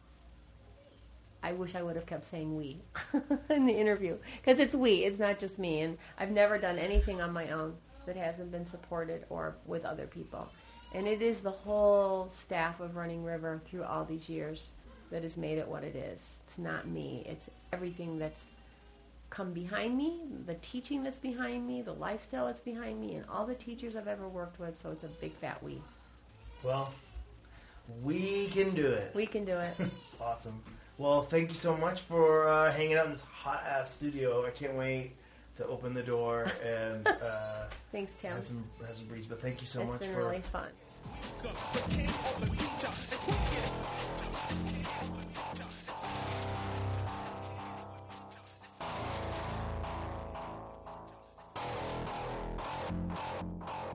[SPEAKER 6] I wish I would have kept saying we in the interview. Because it's we, it's not just me. And I've never done anything on my own that hasn't been supported or with other people. And it is the whole staff of Running River through all these years that has made it what it is. It's not me. It's everything that's come behind me, the teaching that's behind me, the lifestyle that's behind me, and all the teachers I've ever worked with. So it's a big fat we.
[SPEAKER 1] Well, we can do it.
[SPEAKER 6] We can do it.
[SPEAKER 1] Awesome. Well, thank you so much for uh, hanging out in this hot ass studio. I can't wait to open the door and uh,
[SPEAKER 6] Thanks, Tim.
[SPEAKER 1] have some have some breeze. But thank you so
[SPEAKER 6] It's
[SPEAKER 1] much
[SPEAKER 6] been
[SPEAKER 1] for
[SPEAKER 6] really fun.
[SPEAKER 3] Thank you.